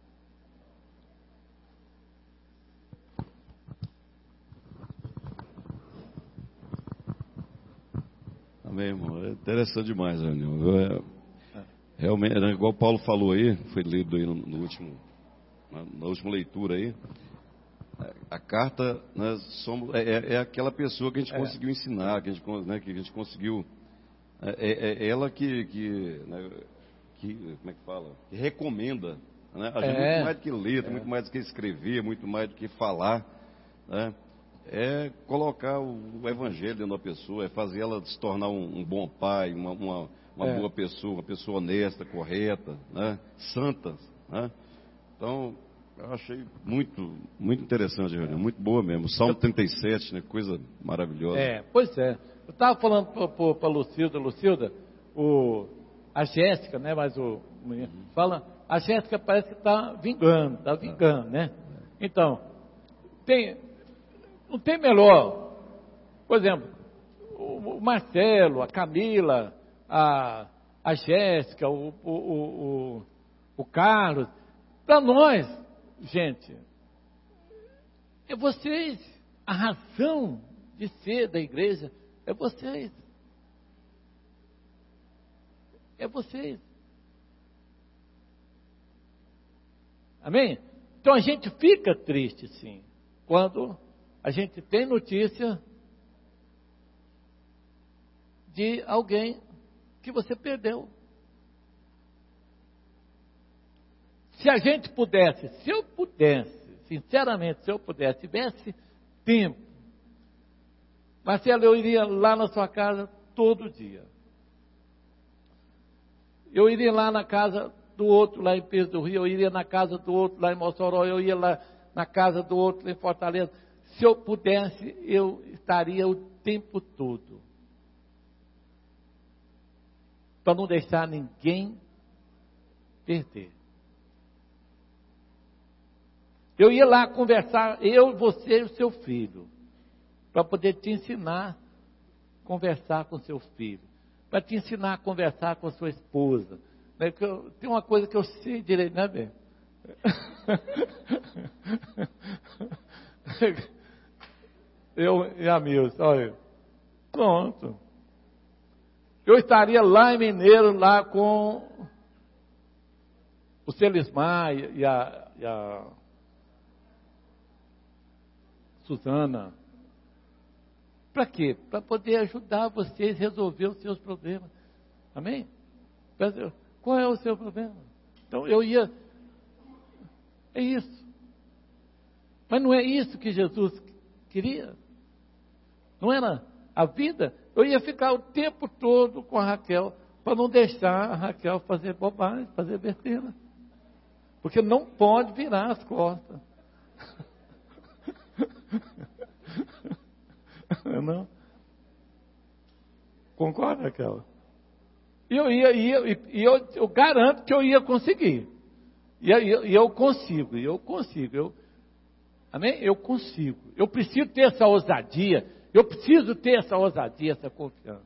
Amém, irmão. É interessante demais a reunião. É, realmente, igual o Paulo falou aí, foi lido aí no, no último, na, na última leitura aí. A, a carta, nós somos, é, é aquela pessoa que a gente é. conseguiu ensinar, que a gente, né, que a gente conseguiu. É, é, é ela que, que, né, que, como é que fala? Que recomenda. Né? A gente é. muito mais do que ler, é. muito mais do que escrever, muito mais do que falar. Né? É colocar o, o evangelho dentro da pessoa, é fazer ela se tornar um, um bom pai, uma, uma, uma é. boa pessoa, uma pessoa honesta, correta, né? Santa. Né? Então, eu achei muito, muito interessante a reunião, muito boa mesmo. Salmo trinta e sete, né? Coisa maravilhosa. É, pois é. Eu estava falando para a Lucilda, Lucilda, o, a Jéssica, né? Mas o menino fala, a Jéssica parece que está vingando, está vingando, né? Então, tem... Não tem melhor, por exemplo, o Marcelo, a Camila, a, a Jéssica, o, o, o, o Carlos, para nós, gente, é vocês, a razão de ser da igreja é vocês, é vocês, amém? Então a gente fica triste sim, quando a gente tem notícia de alguém que você perdeu. Se a gente pudesse, se eu pudesse, sinceramente, se eu pudesse, tivesse tempo, Marcelo, eu iria lá na sua casa todo dia. Eu iria lá na casa do outro, lá em Pedro do Rio, eu iria na casa do outro, lá em Mossoró, eu ia lá na casa do outro, lá em Fortaleza. Se eu pudesse, eu estaria o tempo todo. Para não deixar ninguém perder. Eu ia lá conversar, eu, você e o seu filho, para poder te ensinar a conversar com seu filho, para te ensinar a conversar com a sua esposa. Né? Que eu, tem uma coisa que eu sei direito, né, bem? Eu e a Milce, olha, pronto. Eu estaria lá em Mineiro, lá com o Celismar e a, e a Suzana. Para quê? Para poder ajudar vocês a resolver os seus problemas. Amém? Qual é o seu problema? Então eu ia... É isso. Mas não é isso que Jesus queria. Não era a vida. Eu ia ficar o tempo todo com a Raquel, para não deixar a Raquel fazer bobagem, fazer besteira. Porque não pode virar as costas. Não? Concorda, Raquel? E eu ia, ia e eu, eu garanto que eu ia conseguir. E eu, eu consigo, eu consigo. Eu, amém? Eu consigo. Eu preciso ter essa ousadia. Eu preciso ter essa ousadia, essa confiança.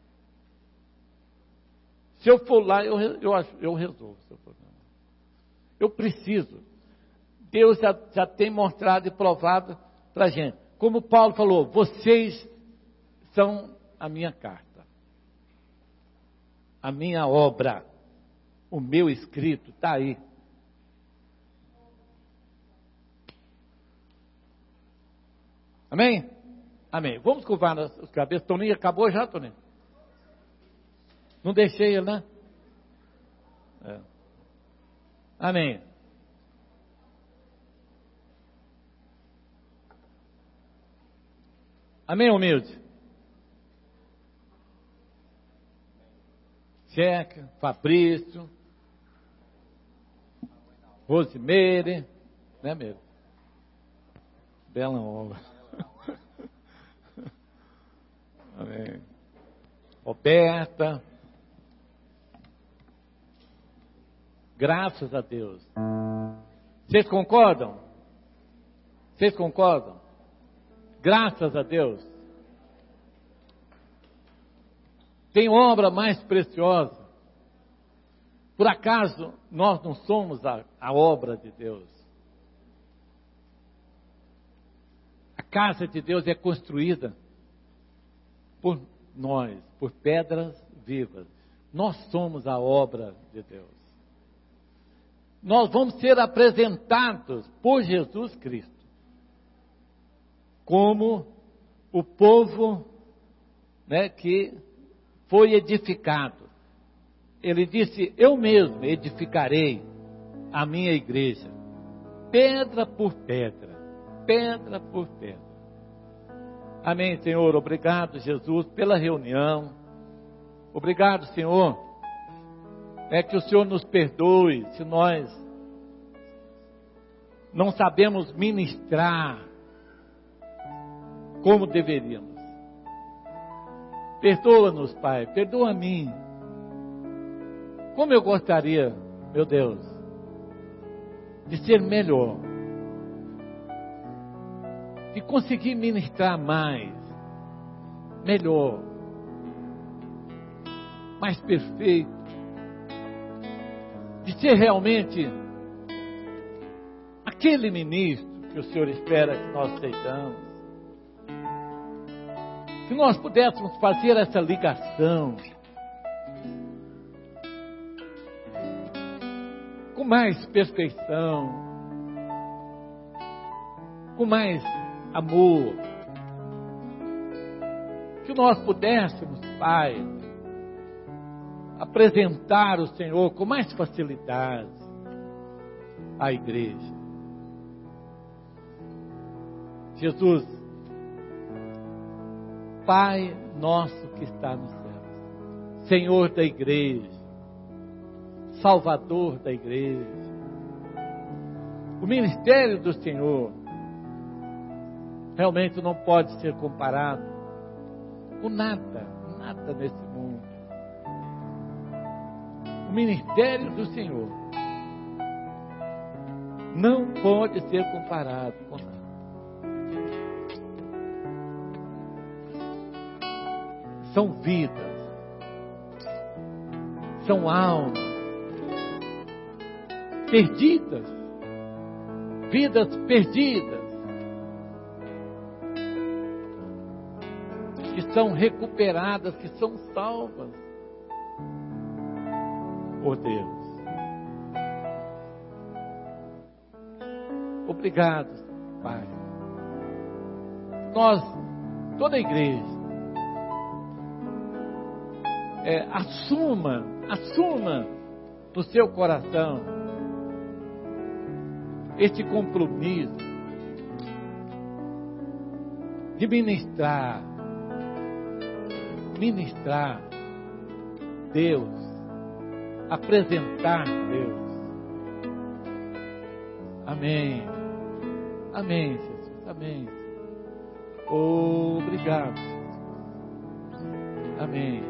Se eu for lá, eu, eu, eu resolvo o seu problema. Eu preciso. Deus já, já tem mostrado e provado para a gente. Como Paulo falou, vocês são a minha carta. A minha obra. O meu escrito está aí. Amém? Amém. Vamos curvar as cabeças. Toninho, acabou já, Toninho? Não deixei ele, né? É. Amém. Amém, humilde? Checa, Fabrício, Rosimeire, né mesmo? Bela obra. Amém. Roberta. Graças a Deus. Vocês concordam? Vocês concordam? Graças a Deus. Tem obra mais preciosa. Por acaso nós não somos a, a obra de Deus? A casa de Deus é construída por nós, por pedras vivas. Nós somos a obra de Deus. Nós vamos ser apresentados por Jesus Cristo como o povo, né, que foi edificado. Ele disse, eu mesmo edificarei a minha igreja, pedra por pedra, pedra por pedra. Amém, Senhor. Obrigado, Jesus, pela reunião. Obrigado, Senhor. É que o Senhor nos perdoe se nós não sabemos ministrar como deveríamos. Perdoa-nos, Pai. Perdoa a mim. Como eu gostaria, meu Deus, de ser melhor. De conseguir ministrar mais, melhor, mais perfeito, de ser realmente aquele ministro que o Senhor espera que nós sejamos, que nós pudéssemos fazer essa ligação com mais perfeição, com mais amor, que nós pudéssemos, Pai, apresentar o Senhor com mais facilidade à igreja. Jesus, Pai nosso que está no céu, Senhor da igreja, Salvador da igreja, o ministério do Senhor realmente não pode ser comparado com nada, nada nesse mundo. O ministério do Senhor não pode ser comparado com nada. São vidas, são almas perdidas, vidas perdidas, que são recuperadas, que são salvas por Deus. Obrigado, Pai. Nós, toda a igreja, é, assuma, assuma no seu coração este compromisso de ministrar, ministrar Deus, apresentar Deus. Amém. Amém, Jesus. Amém. Obrigado, Jesus. Amém.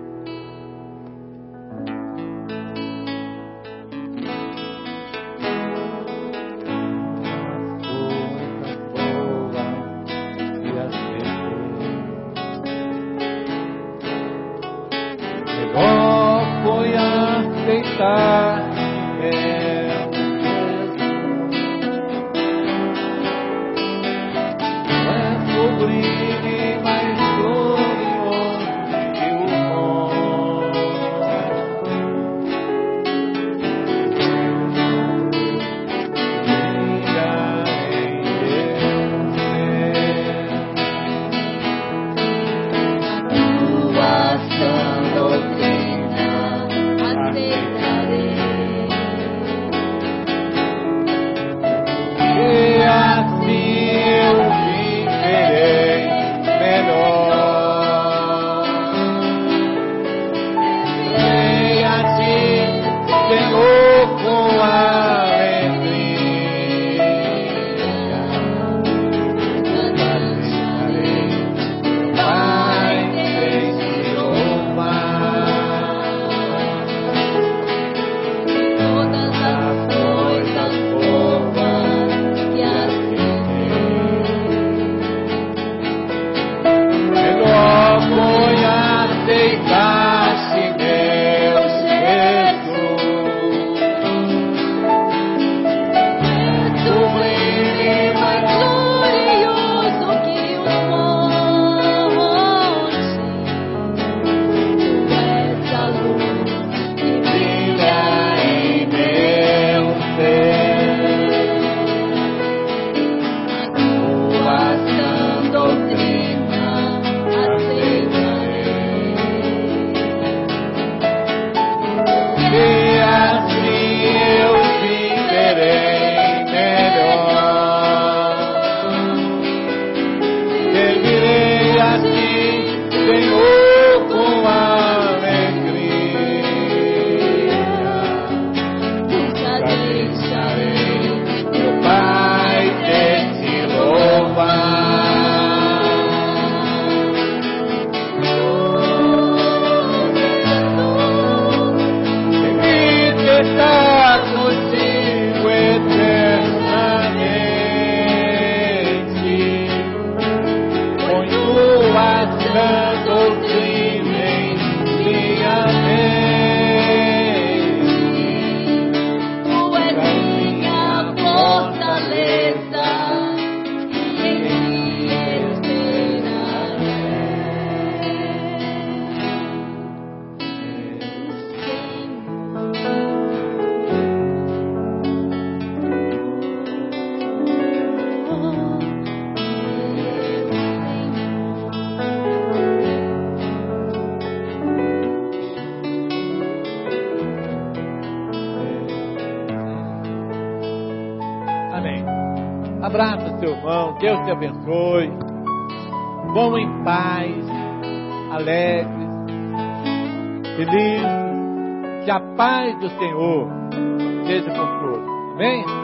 Abraça seu irmão, Deus te abençoe. Vão em paz, alegres, felizes. Que a paz do Senhor seja com todos. Amém?